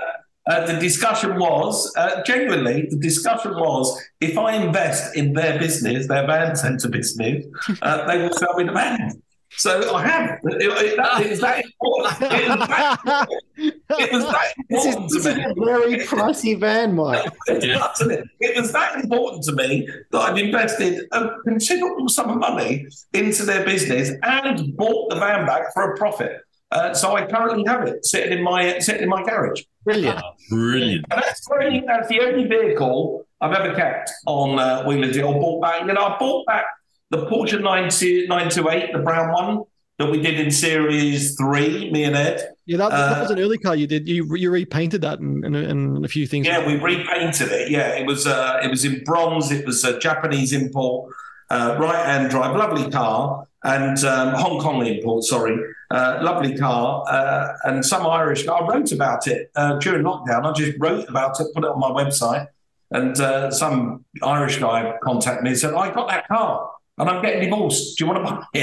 Speaker 8: uh, the discussion was, uh, genuinely, the discussion was, if I invest in their business, their van centre business, uh, they will sell me the van. So I have. It, it, that, it was that important. It was that, it was that important
Speaker 1: this is,
Speaker 8: to
Speaker 1: this
Speaker 8: me.
Speaker 1: Is a very pricey van, Mike.
Speaker 8: Yeah. It was that important to me that I'd invested a considerable sum of money into their business and bought the van back for a profit. Uh, so I currently have it sitting in my sitting in my garage.
Speaker 1: Brilliant,
Speaker 9: brilliant.
Speaker 8: And that's, very, that's the only vehicle I've ever kept on uh, Wheeler Deal. Bought back. You know, I bought back the Porsche nine twenty-eight, the brown one that we did in Series three, me and Ed.
Speaker 2: Yeah, that,
Speaker 8: uh,
Speaker 2: that was an early car you did. You you repainted that and, and, and a few things.
Speaker 8: Yeah, we repainted it. Yeah, it was uh, it was in bronze. It was a Japanese import, uh, right-hand drive, lovely car, and um, Hong Kong import, sorry. Uh, lovely car. Uh, and some Irish guy, I wrote about it uh, during lockdown. I just wrote about it, put it on my website. And uh, some Irish guy contacted me and said, "I got that car and I'm getting divorced. Do you want to buy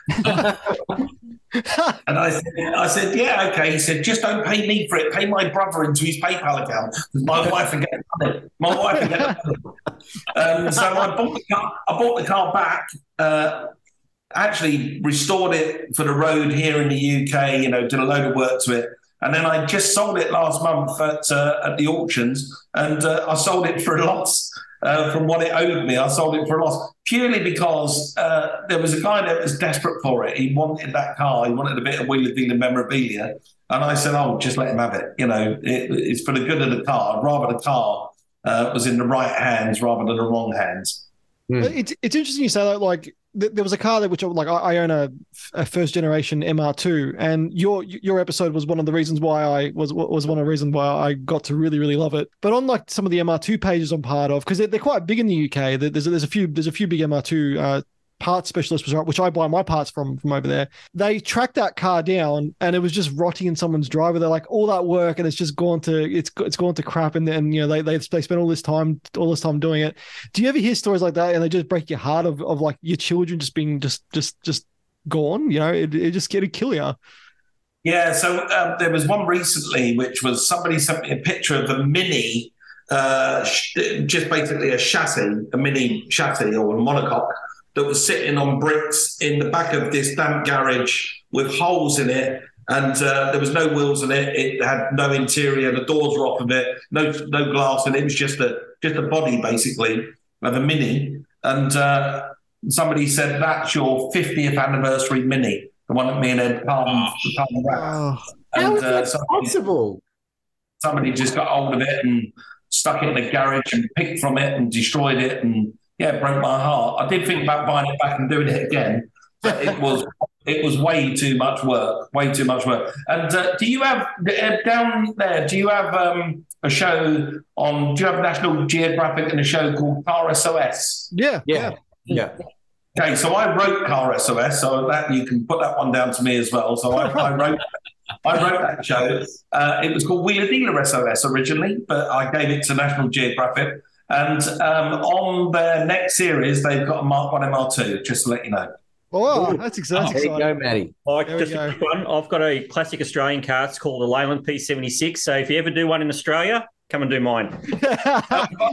Speaker 8: it?" And I said, I said, "Yeah, okay." He said, "Just don't pay me for it. Pay my brother into his PayPal account. My wife will get the money. My wife will get the money." Um, so I bought the car. I bought the car back. Uh, actually restored it for the road here in the U K. You know, did a load of work to it. And then I just sold it last month at uh, at the auctions, and uh, I sold it for a loss uh, from what it owed me. I sold it for a loss purely because uh, there was a guy that was desperate for it. He wanted that car. He wanted a bit of wheeler dealer memorabilia, and I said, "Oh, just let him have it. You know, it, it's for the good of the car. I'd rather the car uh, was in the right hands rather than the wrong hands."
Speaker 2: Mm. It's it's interesting you say that. Like th- there was a car that which like I, I own a, a first generation M R two, and your your episode was one of the reasons why I was was one of the reasons why I got to really really love it. But on like some of the M R two pages I'm part of, because they're, they're quite big in the U K. There's there's a few there's a few big M R two uh, parts specialist was right, which I buy my parts from from over there. They tracked that car down, and it was just rotting in someone's driveway. They're like, all that work, and it's just gone to it's it's gone to crap. And then you know they they they spent all this time all this time doing it. Do you ever hear stories like that, and they just break your heart of of like your children just being just just just gone? You know, it it just it'd kill you.
Speaker 8: Yeah. So um, there was one recently, which was somebody sent me a picture of a Mini. Uh, just basically a chassis, a mini chassis or a monocoque that was sitting on bricks in the back of this damp garage with holes in it, and uh, there was no wheels in it. It had no interior. The doors were off of it. No, no glass, and it was just a just a body basically of a Mini. And uh, somebody said that's your fiftieth anniversary Mini, the one that me and Ed palmed.
Speaker 1: Oh. How is that uh, possible?
Speaker 8: Somebody just got hold of it and stuck it in a garage and picked from it and destroyed it, and yeah, it broke my heart. I did think about buying it back and doing it again, but it was it was way too much work, way too much work. And uh, do you have uh, down there? Do you have um, a show on? Do you have National Geographic and a show called Car S O S?
Speaker 2: Yeah,
Speaker 1: yeah, yeah.
Speaker 8: Okay, so I wrote Car S O S, so that you can put that one down to me as well. So I, I wrote. I wrote that show. Uh, it was called Wheeler Dealer S O S originally, but I gave it to National Geographic. And um, on their next series, they've got a Mark one M R two, just to let you know.
Speaker 2: Oh, that's exciting.
Speaker 1: There you go, Matty.
Speaker 3: Oh, just a quick one. I've got a classic Australian car. It's called a Leyland P seventy-six. So if you ever do one in Australia, come and do mine.
Speaker 8: Well,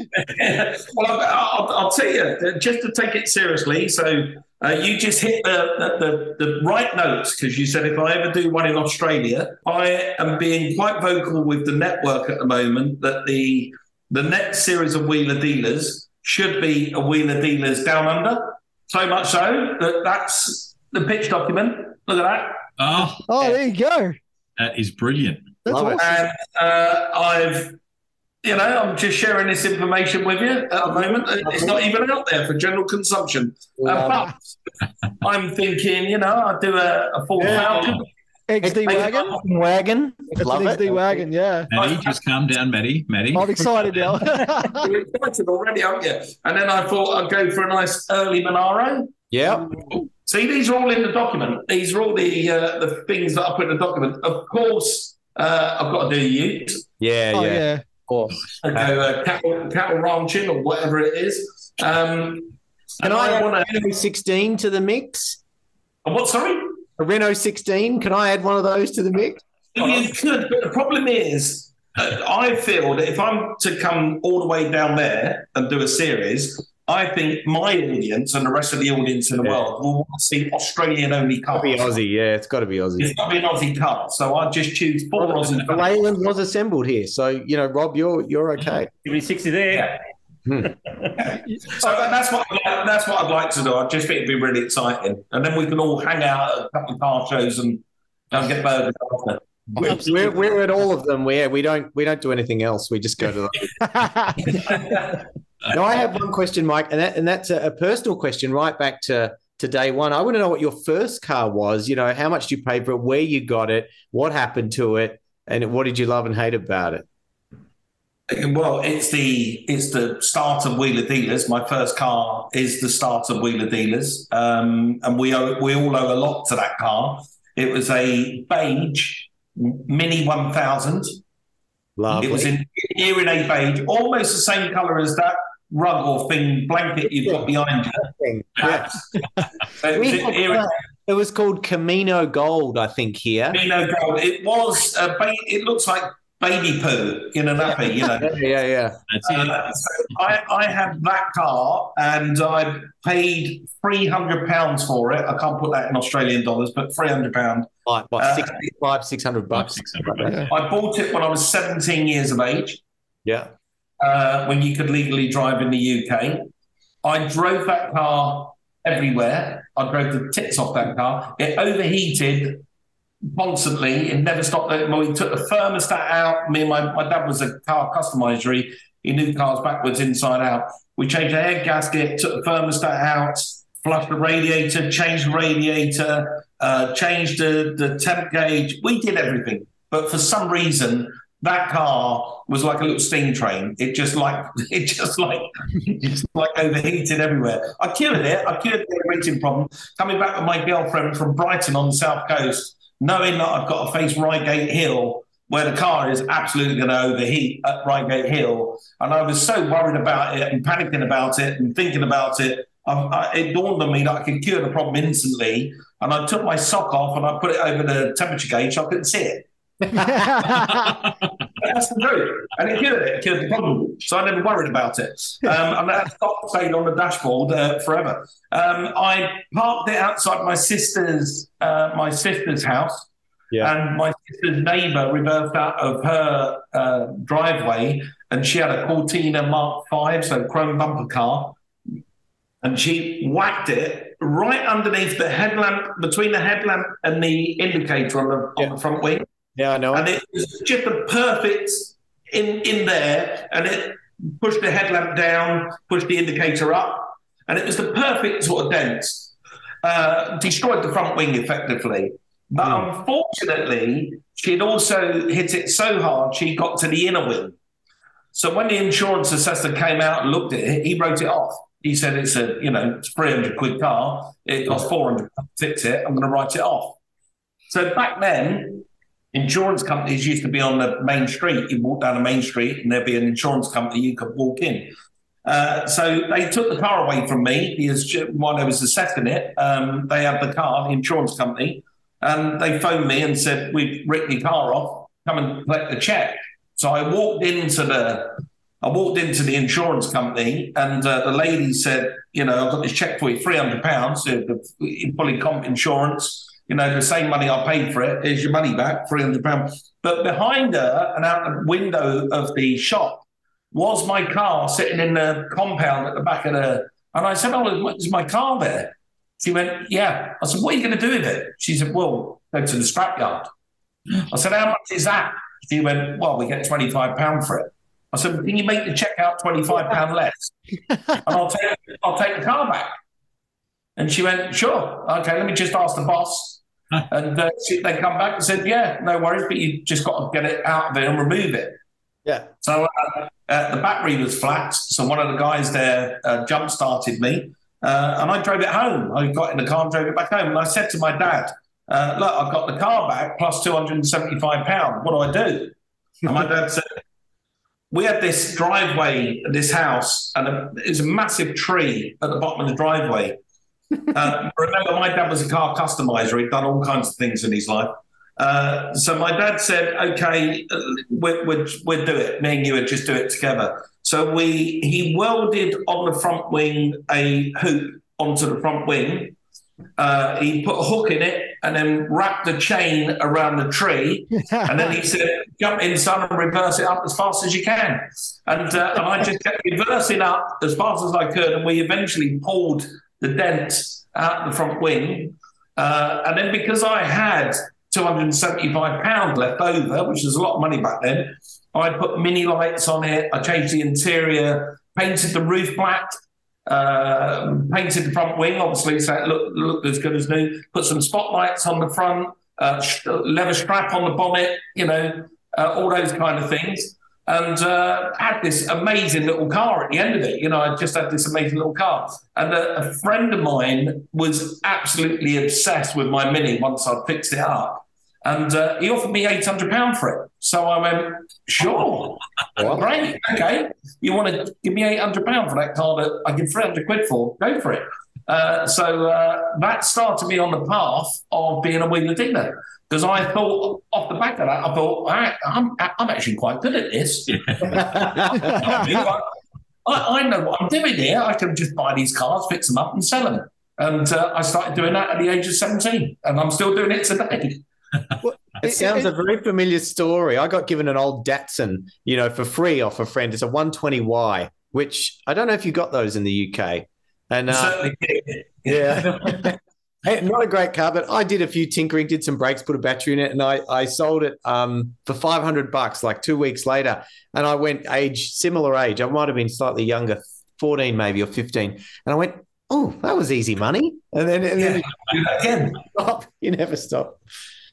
Speaker 8: I'll, I'll, I'll tell you, just to take it seriously, so uh, you just hit the, the, the right notes, because you said if I ever do one in Australia, I am being quite vocal with the network at the moment that the the next series of Wheeler Dealers should be a Wheeler Dealers Down Under. So much so that that's the pitch document. Look at that.
Speaker 9: Oh,
Speaker 2: oh there you go.
Speaker 9: That is brilliant.
Speaker 2: That's awesome.
Speaker 8: And uh, I've... You know, I'm just sharing this information with you at the moment. It's not even out there for general consumption. Uh, but I'm thinking, you know, I'll do a, a full Falcon.
Speaker 2: X D wagon?
Speaker 1: Wagon.
Speaker 2: It's
Speaker 1: Love
Speaker 2: an X D
Speaker 1: it.
Speaker 2: wagon, yeah.
Speaker 9: Matty, just calm down, Matty. Matty.
Speaker 2: I'm excited now.
Speaker 8: You're excited already, aren't you? And then I thought I'd go for a nice early Monaro.
Speaker 1: Yeah.
Speaker 8: See, these are all in the document. These are all the uh, the things that I put in the document. Of course, uh, I've got to do Ute.
Speaker 1: Yeah,
Speaker 2: oh,
Speaker 1: yeah.
Speaker 2: yeah.
Speaker 1: Of course.
Speaker 8: I go uh, cattle, cattle ranching or whatever it is. Um,
Speaker 1: Can I add
Speaker 8: wanna...
Speaker 1: a Renault sixteen to the mix?
Speaker 8: What, sorry?
Speaker 1: A Renault sixteen. Can I add one of those to the mix?
Speaker 8: You could, but the problem is, uh, I feel that if I'm to come all the way down there and do a series, I think my audience and the rest of the audience in the
Speaker 1: Yeah.
Speaker 8: world will want to see Australian-only cars.
Speaker 1: It's got to be Aussie, yeah. It's got to be Aussie.
Speaker 8: It's got to be an Aussie car, so I just choose four
Speaker 1: Well,
Speaker 8: Aussie
Speaker 1: the
Speaker 8: cars.
Speaker 1: Leyland was assembled here, so you know, Rob, you're you're okay.
Speaker 3: seventy-six is there.
Speaker 8: Yeah. So that- that's what I'd like, that's what I'd like to do. I just think it'd be really exciting, and then we can all hang out at a couple of car shows and, and get burgers after.
Speaker 1: We're, we're, we're at all of them. We we don't we don't do anything else. We just go to them. Now, I have one question, Mike, and that and that's a, a personal question right back to, to day one. I want to know what your first car was. You know, how much you paid for it, where you got it, what happened to it, and what did you love and hate about it?
Speaker 8: Well, it's the it's the start of Wheeler Dealers. My first car is the start of Wheeler Dealers, um, and we owe, we all owe a lot to that car. It was a beige Mini one thousand.
Speaker 1: Lovely.
Speaker 8: It was in here in a beige, almost the same colour as that rug or thing blanket you've got behind you.
Speaker 1: Yeah.
Speaker 8: So
Speaker 1: We
Speaker 8: it,
Speaker 1: had,
Speaker 8: here,
Speaker 1: uh, it was called Camino Gold, I think, here.
Speaker 8: Camino Gold. It was a ba- it looks like baby poo in a nappy, you know.
Speaker 1: Yeah, yeah.
Speaker 9: That's it.
Speaker 8: Uh, so I, I had that car and I paid three hundred pounds for it. I can't put that in Australian dollars, but three hundred pounds.
Speaker 1: Like what,
Speaker 8: Uh,
Speaker 1: sixty-five, six hundred bucks?
Speaker 9: Six hundred bucks.
Speaker 8: I bought it when I was seventeen years of age,
Speaker 1: Yeah.
Speaker 8: uh, when you could legally drive in the U K. I drove that car everywhere. I drove the tits off that car. It overheated constantly. It never stopped. Well, we took the thermostat out. Me and my, my dad was a car customizer. He, he knew cars backwards, inside out. We changed the head gasket, took the thermostat out, flushed the radiator, changed the radiator, uh, changed the, the temp gauge. We did everything. But for some reason, that car was like a little steam train. It just like it just like it's like overheated everywhere. I cured it. I cured the overheating problem. Coming back with my girlfriend from Brighton on the south coast, knowing that I've got to face Reigate Hill, where the car is absolutely going to overheat at Reigate Hill, and I was so worried about it and panicking about it and thinking about it. I, I, it dawned on me that I could cure the problem instantly, and I took my sock off and I put it over the temperature gauge so I couldn't see it. That's the truth. And it cured it. It cured the problem. So I never worried about it. Um, and that stock stayed on the dashboard uh, forever. Um, I parked it outside my sister's uh, my sister's house. Yeah. And my sister's neighbour reversed out of her uh, driveway, and she had a Cortina Mark five, so chrome bumper car, and she whacked it right underneath the headlamp, between the headlamp and the indicator on the, yeah. on the front wing.
Speaker 1: Yeah, I know.
Speaker 8: And it was just a perfect in in there, and it pushed the headlamp down, pushed the indicator up, and it was the perfect sort of dent. Uh, destroyed the front wing effectively. But mm. unfortunately, she'd also hit it so hard she got to the inner wing. So when the insurance assessor came out and looked at it, he wrote it off. He said it's a, you know, it's three hundred quid car. It cost four hundred to fix it. I'm going to write it off. So back then, insurance companies used to be on the main street. You walk down the main street and there'd be an insurance company you could walk in. Uh, so they took the car away from me because while I was assessing it, um, they had the car, the insurance company, and they phoned me and said, we've written your car off, come and collect the check. So I walked into the I walked into the insurance company, and uh, the lady said, you know, I've got this check for you, three hundred pounds, so the fully comp insurance. You know, the same money I paid for it is your money back, three hundred pounds. But behind her and out the window of the shop was my car sitting in the compound at the back of the... And I said, oh, is my car there? She went, yeah. I said, what are you going to do with it? She said, well, go to the scrapyard. I said, how much is that? She went, well, we get twenty-five pounds for it. I said, can you make the check out twenty-five pounds less? And I'll take, I'll take the car back. And she went, sure. Okay, let me just ask the boss. And uh, she, they come back and said, yeah, no worries, but you just got to get it out of there and remove it.
Speaker 1: Yeah.
Speaker 8: So uh, uh, the battery was flat. So one of the guys there uh, jump-started me, uh, and I drove it home. I got in the car and drove it back home. And I said to my dad, uh, look, I've got the car back plus two hundred seventy-five pounds. What do I do? And my dad said, we had this driveway, this house, and a, it was a massive tree at the bottom of the driveway. Uh, remember, my dad was a car customizer. He'd done all kinds of things in his life. Uh, so my dad said, okay, we'd, we'd, we'd do it. Me and you would just do it together. So we he welded on the front wing a hoop onto the front wing. Uh, he put a hook in it and then wrapped the chain around the tree. And then he said, jump in, son, and reverse it up as fast as you can. And, uh, and I just kept reversing up as fast as I could. And we eventually pulled the dent out the front wing. Uh, and then because I had two hundred seventy-five pounds left over, which was a lot of money back then, I put mini lights on it. I changed the interior, painted the roof black, uh, painted the front wing, obviously, so it looked, looked as good as new. Put some spotlights on the front, uh, leather strap on the bonnet, you know, uh, all those kind of things. And uh, had this amazing little car at the end of it. You know, I just had this amazing little car. And a, a friend of mine was absolutely obsessed with my Mini once I'd fixed it up. And uh, he offered me eight hundred pounds for it. So I went, sure, great, okay. You want to give me eight hundred pounds for that car that I give three hundred quid for? Go for it. Uh, so uh, that started me on the path of being a wheeler dealer. Because I thought, off the back of that, I thought, I, I'm, I'm actually quite good at this. I, I know what I'm doing here. I can just buy these cars, fix them up and sell them. And uh, I started doing that at the age of seventeen. And I'm still doing it today.
Speaker 1: Well, it sounds a very familiar story. I got given an old Datsun, you know, for free off a friend. It's a one twenty Y, which I don't know if you got those in the U K. And uh,
Speaker 8: certainly did.
Speaker 1: Yeah. Hey, not a great car, but I did a few tinkering, did some brakes, put a battery in it, and I, I sold it um, for five hundred bucks like two weeks later. And I went age, similar age. I might have been slightly younger, fourteen maybe or fifteen. And I went, oh, that was easy money. And then, and
Speaker 8: yeah,
Speaker 1: then
Speaker 8: do that again.
Speaker 1: Stop. You never stop.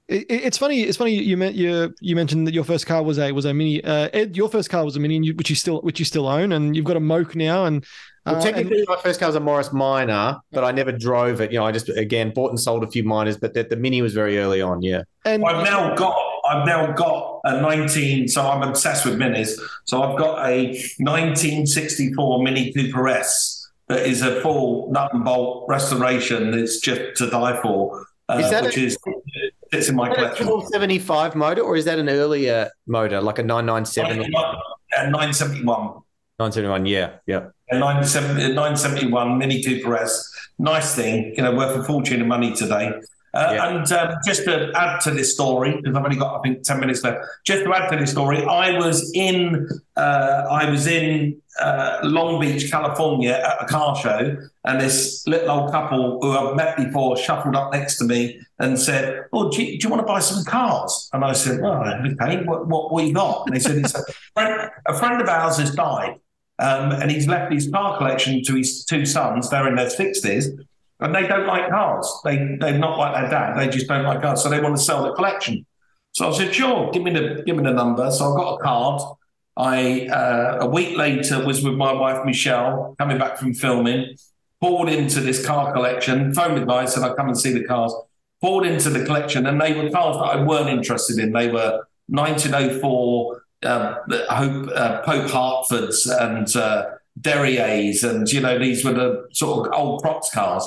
Speaker 2: It, it's funny. It's funny. You meant you you mentioned that your first car was a was a mini. Uh, Ed, your first car was a mini, and you, which you still which you still own, and you've got a Moke now. And uh,
Speaker 1: well, technically,
Speaker 2: and,
Speaker 1: my first car was a Morris Minor, but I never drove it. You know, I just again bought and sold a few minors, but the, the mini was very early on. Yeah,
Speaker 2: and
Speaker 8: I've now got I've now got a nineteen. So I'm obsessed with minis. So I've got a nineteen sixty-four Mini Cooper S that is a full nut and bolt restoration. It's just to die for. Uh,
Speaker 1: is that
Speaker 8: which
Speaker 1: a,
Speaker 8: is it's in my collection.
Speaker 1: Is that a seventy-five motor, or is that an earlier motor, like a nine ninety-seven?
Speaker 8: A nine seventy-one.
Speaker 1: nine seventy-one, yeah, yeah.
Speaker 8: A nine seventy-one Mini Cooper S. Nice thing, you know, worth a fortune of money today. Uh, yeah. And um, just to add to this story, because I've only got, I think, ten minutes left. Just to add to this story, I was in, uh, I was in uh, Long Beach, California, at a car show, and this little old couple who I've met before shuffled up next to me and said, "Oh, do you, do you want to buy some cars?" And I said, "Oh, okay, what what we got?" And they said, "It's a friend, a friend of ours has died, um, and he's left his car collection to his two sons. They're in their sixties." And they don't like cars. They, they're not like their dad. They just don't like cars. So they want to sell the collection. So I said, sure, give me the give me the number. So I got a card. I uh, a week later was with my wife, Michelle, coming back from filming, poured into this car collection, phoned the guy, said I'd come and see the cars, poured into the collection, and they were cars that I weren't interested in. They were nineteen oh four uh, Hope, uh, Pope Hartfords and uh, Derriers, and, you know, these were the sort of old props cars.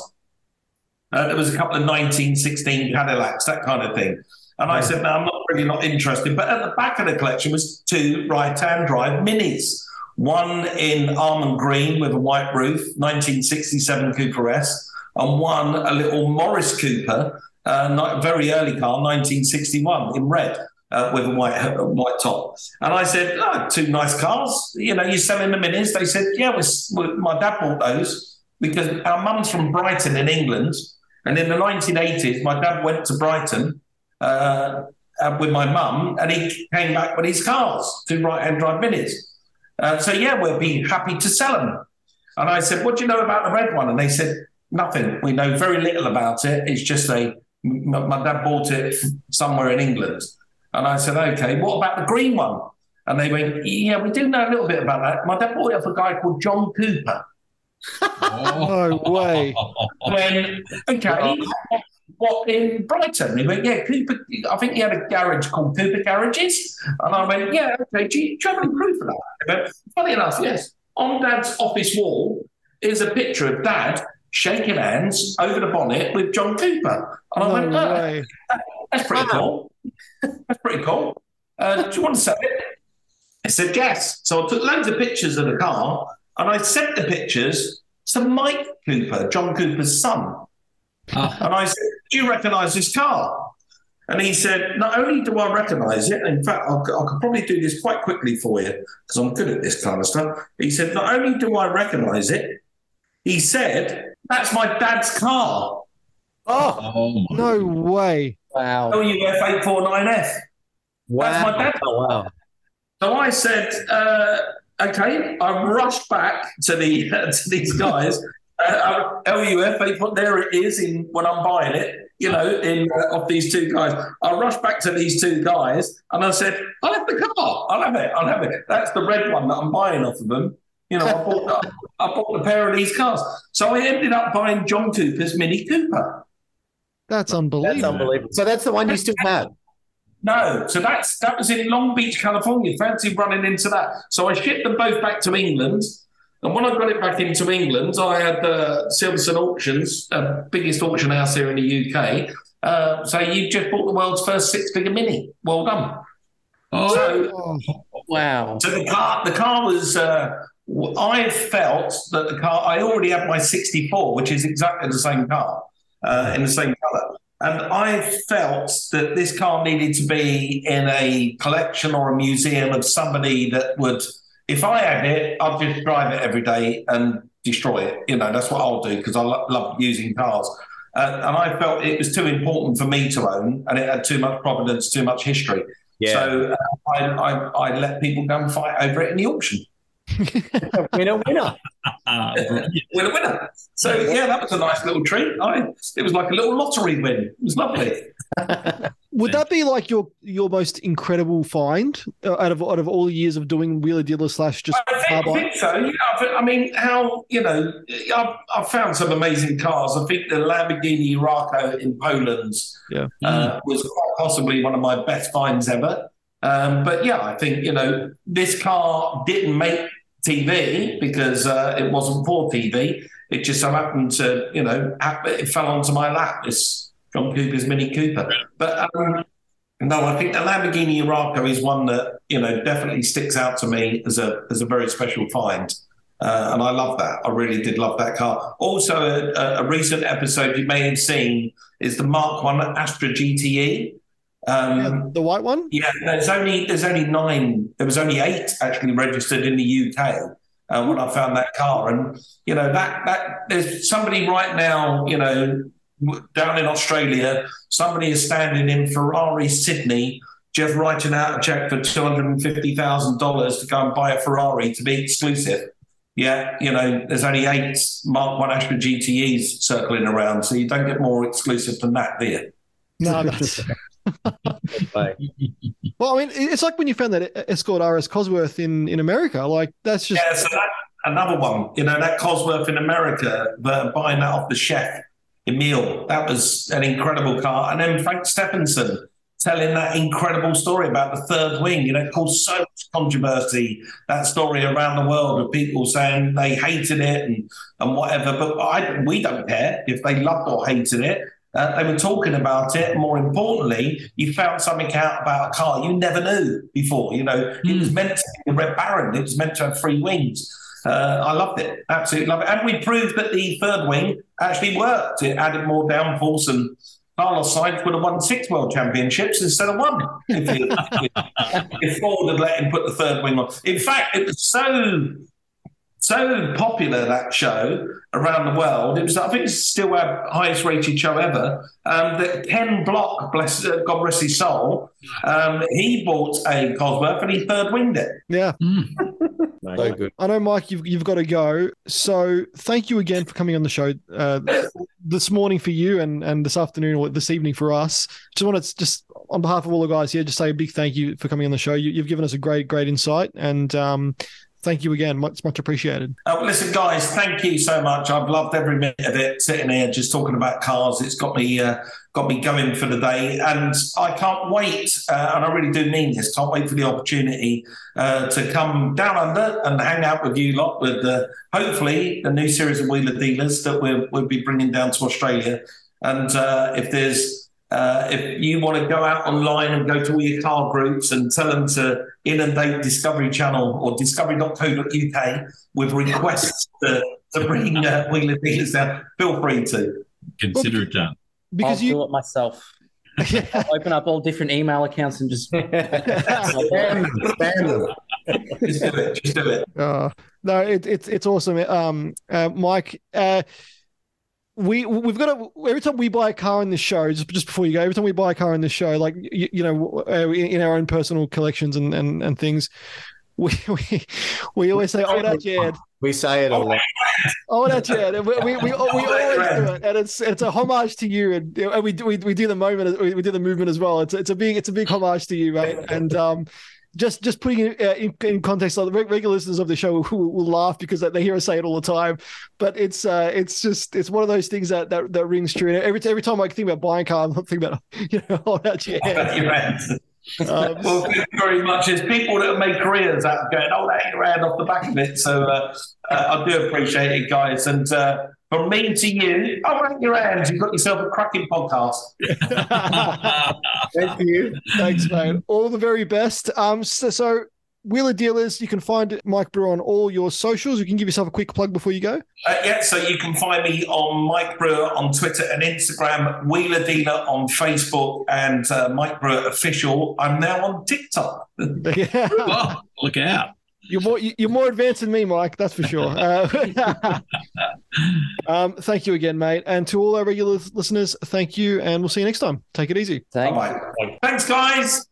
Speaker 8: Uh, there was a couple of nineteen sixteen Cadillacs, that kind of thing. And I said, no, I'm not really not interested. But at the back of the collection was two right-hand drive Minis. One in almond green with a white roof, nineteen sixty-seven Cooper S, and one, a little Morris Cooper, uh, very early car, nineteen sixty-one, in red. Uh, with a white uh, white top. And I said, oh, two nice cars. You know, you're selling the Minis? They said, yeah, we're, we're, my dad bought those because our mum's from Brighton in England. And in the nineteen eighties, my dad went to Brighton uh, uh, with my mum, and he came back with his cars, two right-hand drive Minis. Uh, so, yeah, we'll be happy to sell them. And I said, what do you know about the red one? And they said, nothing. We know very little about it. It's just a, my dad bought it somewhere in England. And I said, okay, what about the green one? And they went, yeah, we do know a little bit about that. My dad bought it off a guy called John Cooper.
Speaker 2: No way.
Speaker 8: When, okay, what, in Brighton? He went, yeah, Cooper, I think he had a garage called Cooper Garages. And I went, yeah, okay, do you, do you have any proof of that? He went, funny enough, yes. On Dad's office wall is a picture of Dad shaking hands over the bonnet with John Cooper. And I
Speaker 2: no
Speaker 8: went, oh,
Speaker 2: way.
Speaker 8: That's pretty cool. That's pretty cool. Uh, do you want to sell it? I said, yes. So I took loads of pictures of the car, and I sent the pictures to Mike Cooper, John Cooper's son. Oh. And I said, do you recognise this car? And he said, not only do I recognise it, in fact, I could probably do this quite quickly for you because I'm good at this kind of stuff. He said, not only do I recognise it, he said, that's my dad's car.
Speaker 1: Oh,
Speaker 2: oh no way.
Speaker 10: Wow.
Speaker 8: L U F eight forty-nine F.
Speaker 1: Wow.
Speaker 8: That's my dad's
Speaker 1: oh, wow.
Speaker 8: So I said, uh, okay, I rushed back to the uh, to these guys. uh, L U F, they put there it is in when I'm buying it, you know, in uh, of these two guys. I rushed back to these two guys and I said, I'll have the car. I'll have it. I'll have it. That's the red one that I'm buying off of them. You know, I bought, I bought a pair of these cars. So I ended up buying John Cooper's Mini Cooper.
Speaker 2: That's unbelievable.
Speaker 1: That's unbelievable. So that's the one you still had?
Speaker 8: No, so that's that was in Long Beach, California. Fancy running into that. So I shipped them both back to England. And when I got it back into England, I had uh, Silverstone Auctions, uh, biggest auction house here in the U K. Uh, so you just bought the world's first six-figure Mini. Well done.
Speaker 10: Oh,
Speaker 8: so,
Speaker 10: wow.
Speaker 8: So the car, the car was... Uh, I felt that the car... I already had my sixty-four, which is exactly the same car, uh, in the same colour. And I felt that this car needed to be in a collection or a museum of somebody that would, if I had it, I'd just drive it every day and destroy it. You know, that's what I'll do because I lo- love using cars. Uh, and I felt it was too important for me to own and it had too much provenance, too much history. Yeah. So uh, I, I, I let people go and fight over it in the auction.
Speaker 1: winner, winner.
Speaker 8: winner, winner. So, yeah, that was a nice little treat. I, it was like a little lottery win. It was lovely.
Speaker 2: Would that be like your your most incredible find uh, out of out of all the years of doing wheeler dealer slash just
Speaker 8: I think, I think so. Yeah, I, think, I mean, how you know, I've, I've found some amazing cars. I think the Lamborghini Urraco in Poland
Speaker 2: yeah.
Speaker 8: uh, was quite possibly one of my best finds ever. Um, but yeah, I think you know this car didn't make T V because uh, it wasn't for T V. It just so happened to you know it fell onto my lap. This John Cooper's Mini Cooper. But um, no, I think the Lamborghini Urraco is one that, you know, definitely sticks out to me as a as a very special find. Uh, and I love that. I really did love that car. Also, a, a recent episode you may have seen is the Mark one Astra G T E. Um,
Speaker 2: yeah, the white one?
Speaker 8: Yeah, there's only there's only nine, there was only eight actually registered in the U K uh, when I found that car. And, you know, that that there's somebody right now, you know, down in Australia, somebody is standing in Ferrari Sydney, just writing out a check for two hundred fifty thousand dollars to go and buy a Ferrari to be exclusive. Yeah, you know, there's only eight Mark one Astra G T Es circling around, so you don't get more exclusive than that, do you?
Speaker 2: No, that's... Well, I mean, it's like when you found that Escort R S Cosworth in, in America. Like, that's just...
Speaker 8: Yeah, so that, another one. You know, that Cosworth in America, but buying that off the chef, Emil, that was an incredible car. And then Frank Stephenson telling that incredible story about the third wing. You know, it caused so much controversy, that story around the world of people saying they hated it and, and whatever. But I, we don't care if they loved or hated it. Uh, they were talking about it. More importantly, you found something out about a car you never knew before. You know, mm. it was meant to be a Red Baron. It was meant to have three wings. Uh, I loved it. Absolutely loved it. And we proved that the third wing actually worked. It added more downforce, and Carlos Sainz would have won six world championships instead of one if, he, if Ford had let him put the third wing on. In fact, it was so so popular, that show, around the world. It was, I think it's still our highest rated show ever. Um, that Ken Block, bless, uh, God rest his soul, um, he bought a Cosworth and he third winged it.
Speaker 2: Yeah.
Speaker 9: Mm.
Speaker 1: So good.
Speaker 2: I know, Mike, you've you've got to go. So thank you again for coming on the show uh, this morning for you and, and this afternoon or this evening for us. Just wanted to just on behalf of all the guys here, just say a big thank you for coming on the show. You, you've given us a great, great insight, and um, thank you again. Much, much appreciated.
Speaker 8: Uh, listen, guys, thank you so much. I've loved every minute of it. Sitting here just talking about cars, it's got me uh, got me going for the day, and I can't wait. Uh, and I really do mean this. Can't wait for the opportunity uh, to come down under and hang out with you lot with uh, hopefully the new series of Wheeler Dealers that we'll we'll be bringing down to Australia. And uh, if there's Uh, if you want to go out online and go to all your car groups and tell them to inundate Discovery Channel or discovery dot co dot U K with requests to, to bring uh, Wheeler Dealers down, feel free to.
Speaker 9: Consider it done.
Speaker 10: Because I'll you... do it myself. I'll open up all different email accounts and just
Speaker 1: spam, spam them.
Speaker 8: Just do it. Just do it.
Speaker 2: Uh, no, it, it's it's awesome, um, uh, Mike. Uh, We we've got to every time we buy a car in this show, just just before you go, every time we buy a car in this show, like you, you know, in, in our own personal collections and, and, and things, we we we always say, "Oh, that Jed."
Speaker 1: We say it a lot.
Speaker 2: Oh, that Jed. We we, we, we always do it, and it's it's a homage to you, and, and we do we, we do the moment, we do the movement as well. It's it's a big it's a big homage to you, mate, and um. Just just putting it uh, in, in context, like the regular listeners of the show will, will laugh because they hear us say it all the time. But it's uh, it's just it's one of those things that that, that rings true. And every every time I think about buying a car, I'm thinking about you know all that shit.
Speaker 8: Um, well, thank you very much. There's people that have made careers out of going, oh, that ain't around off the back of it. So uh, uh, I do appreciate it, guys. And uh, from me to you, oh, rank your hands. You've got yourself a cracking podcast.
Speaker 2: Thank you. Thanks, mate. All the very best. Um, so, so Wheeler Dealers, you can find Mike Brewer on all your socials. You can give yourself a quick plug before you go.
Speaker 8: Uh, yeah, so you can find me on Mike Brewer on Twitter and Instagram, Wheeler Dealer on Facebook, and uh, Mike Brewer Official. I'm now on TikTok.
Speaker 2: Yeah.
Speaker 9: Oh, look out.
Speaker 2: You're more you're more advanced than me, Mike. That's for sure. Uh, um, thank you again, mate, and to all our regular listeners, thank you, and we'll see you next time. Take it easy.
Speaker 10: Thanks.
Speaker 8: Bye-bye. Thanks, guys.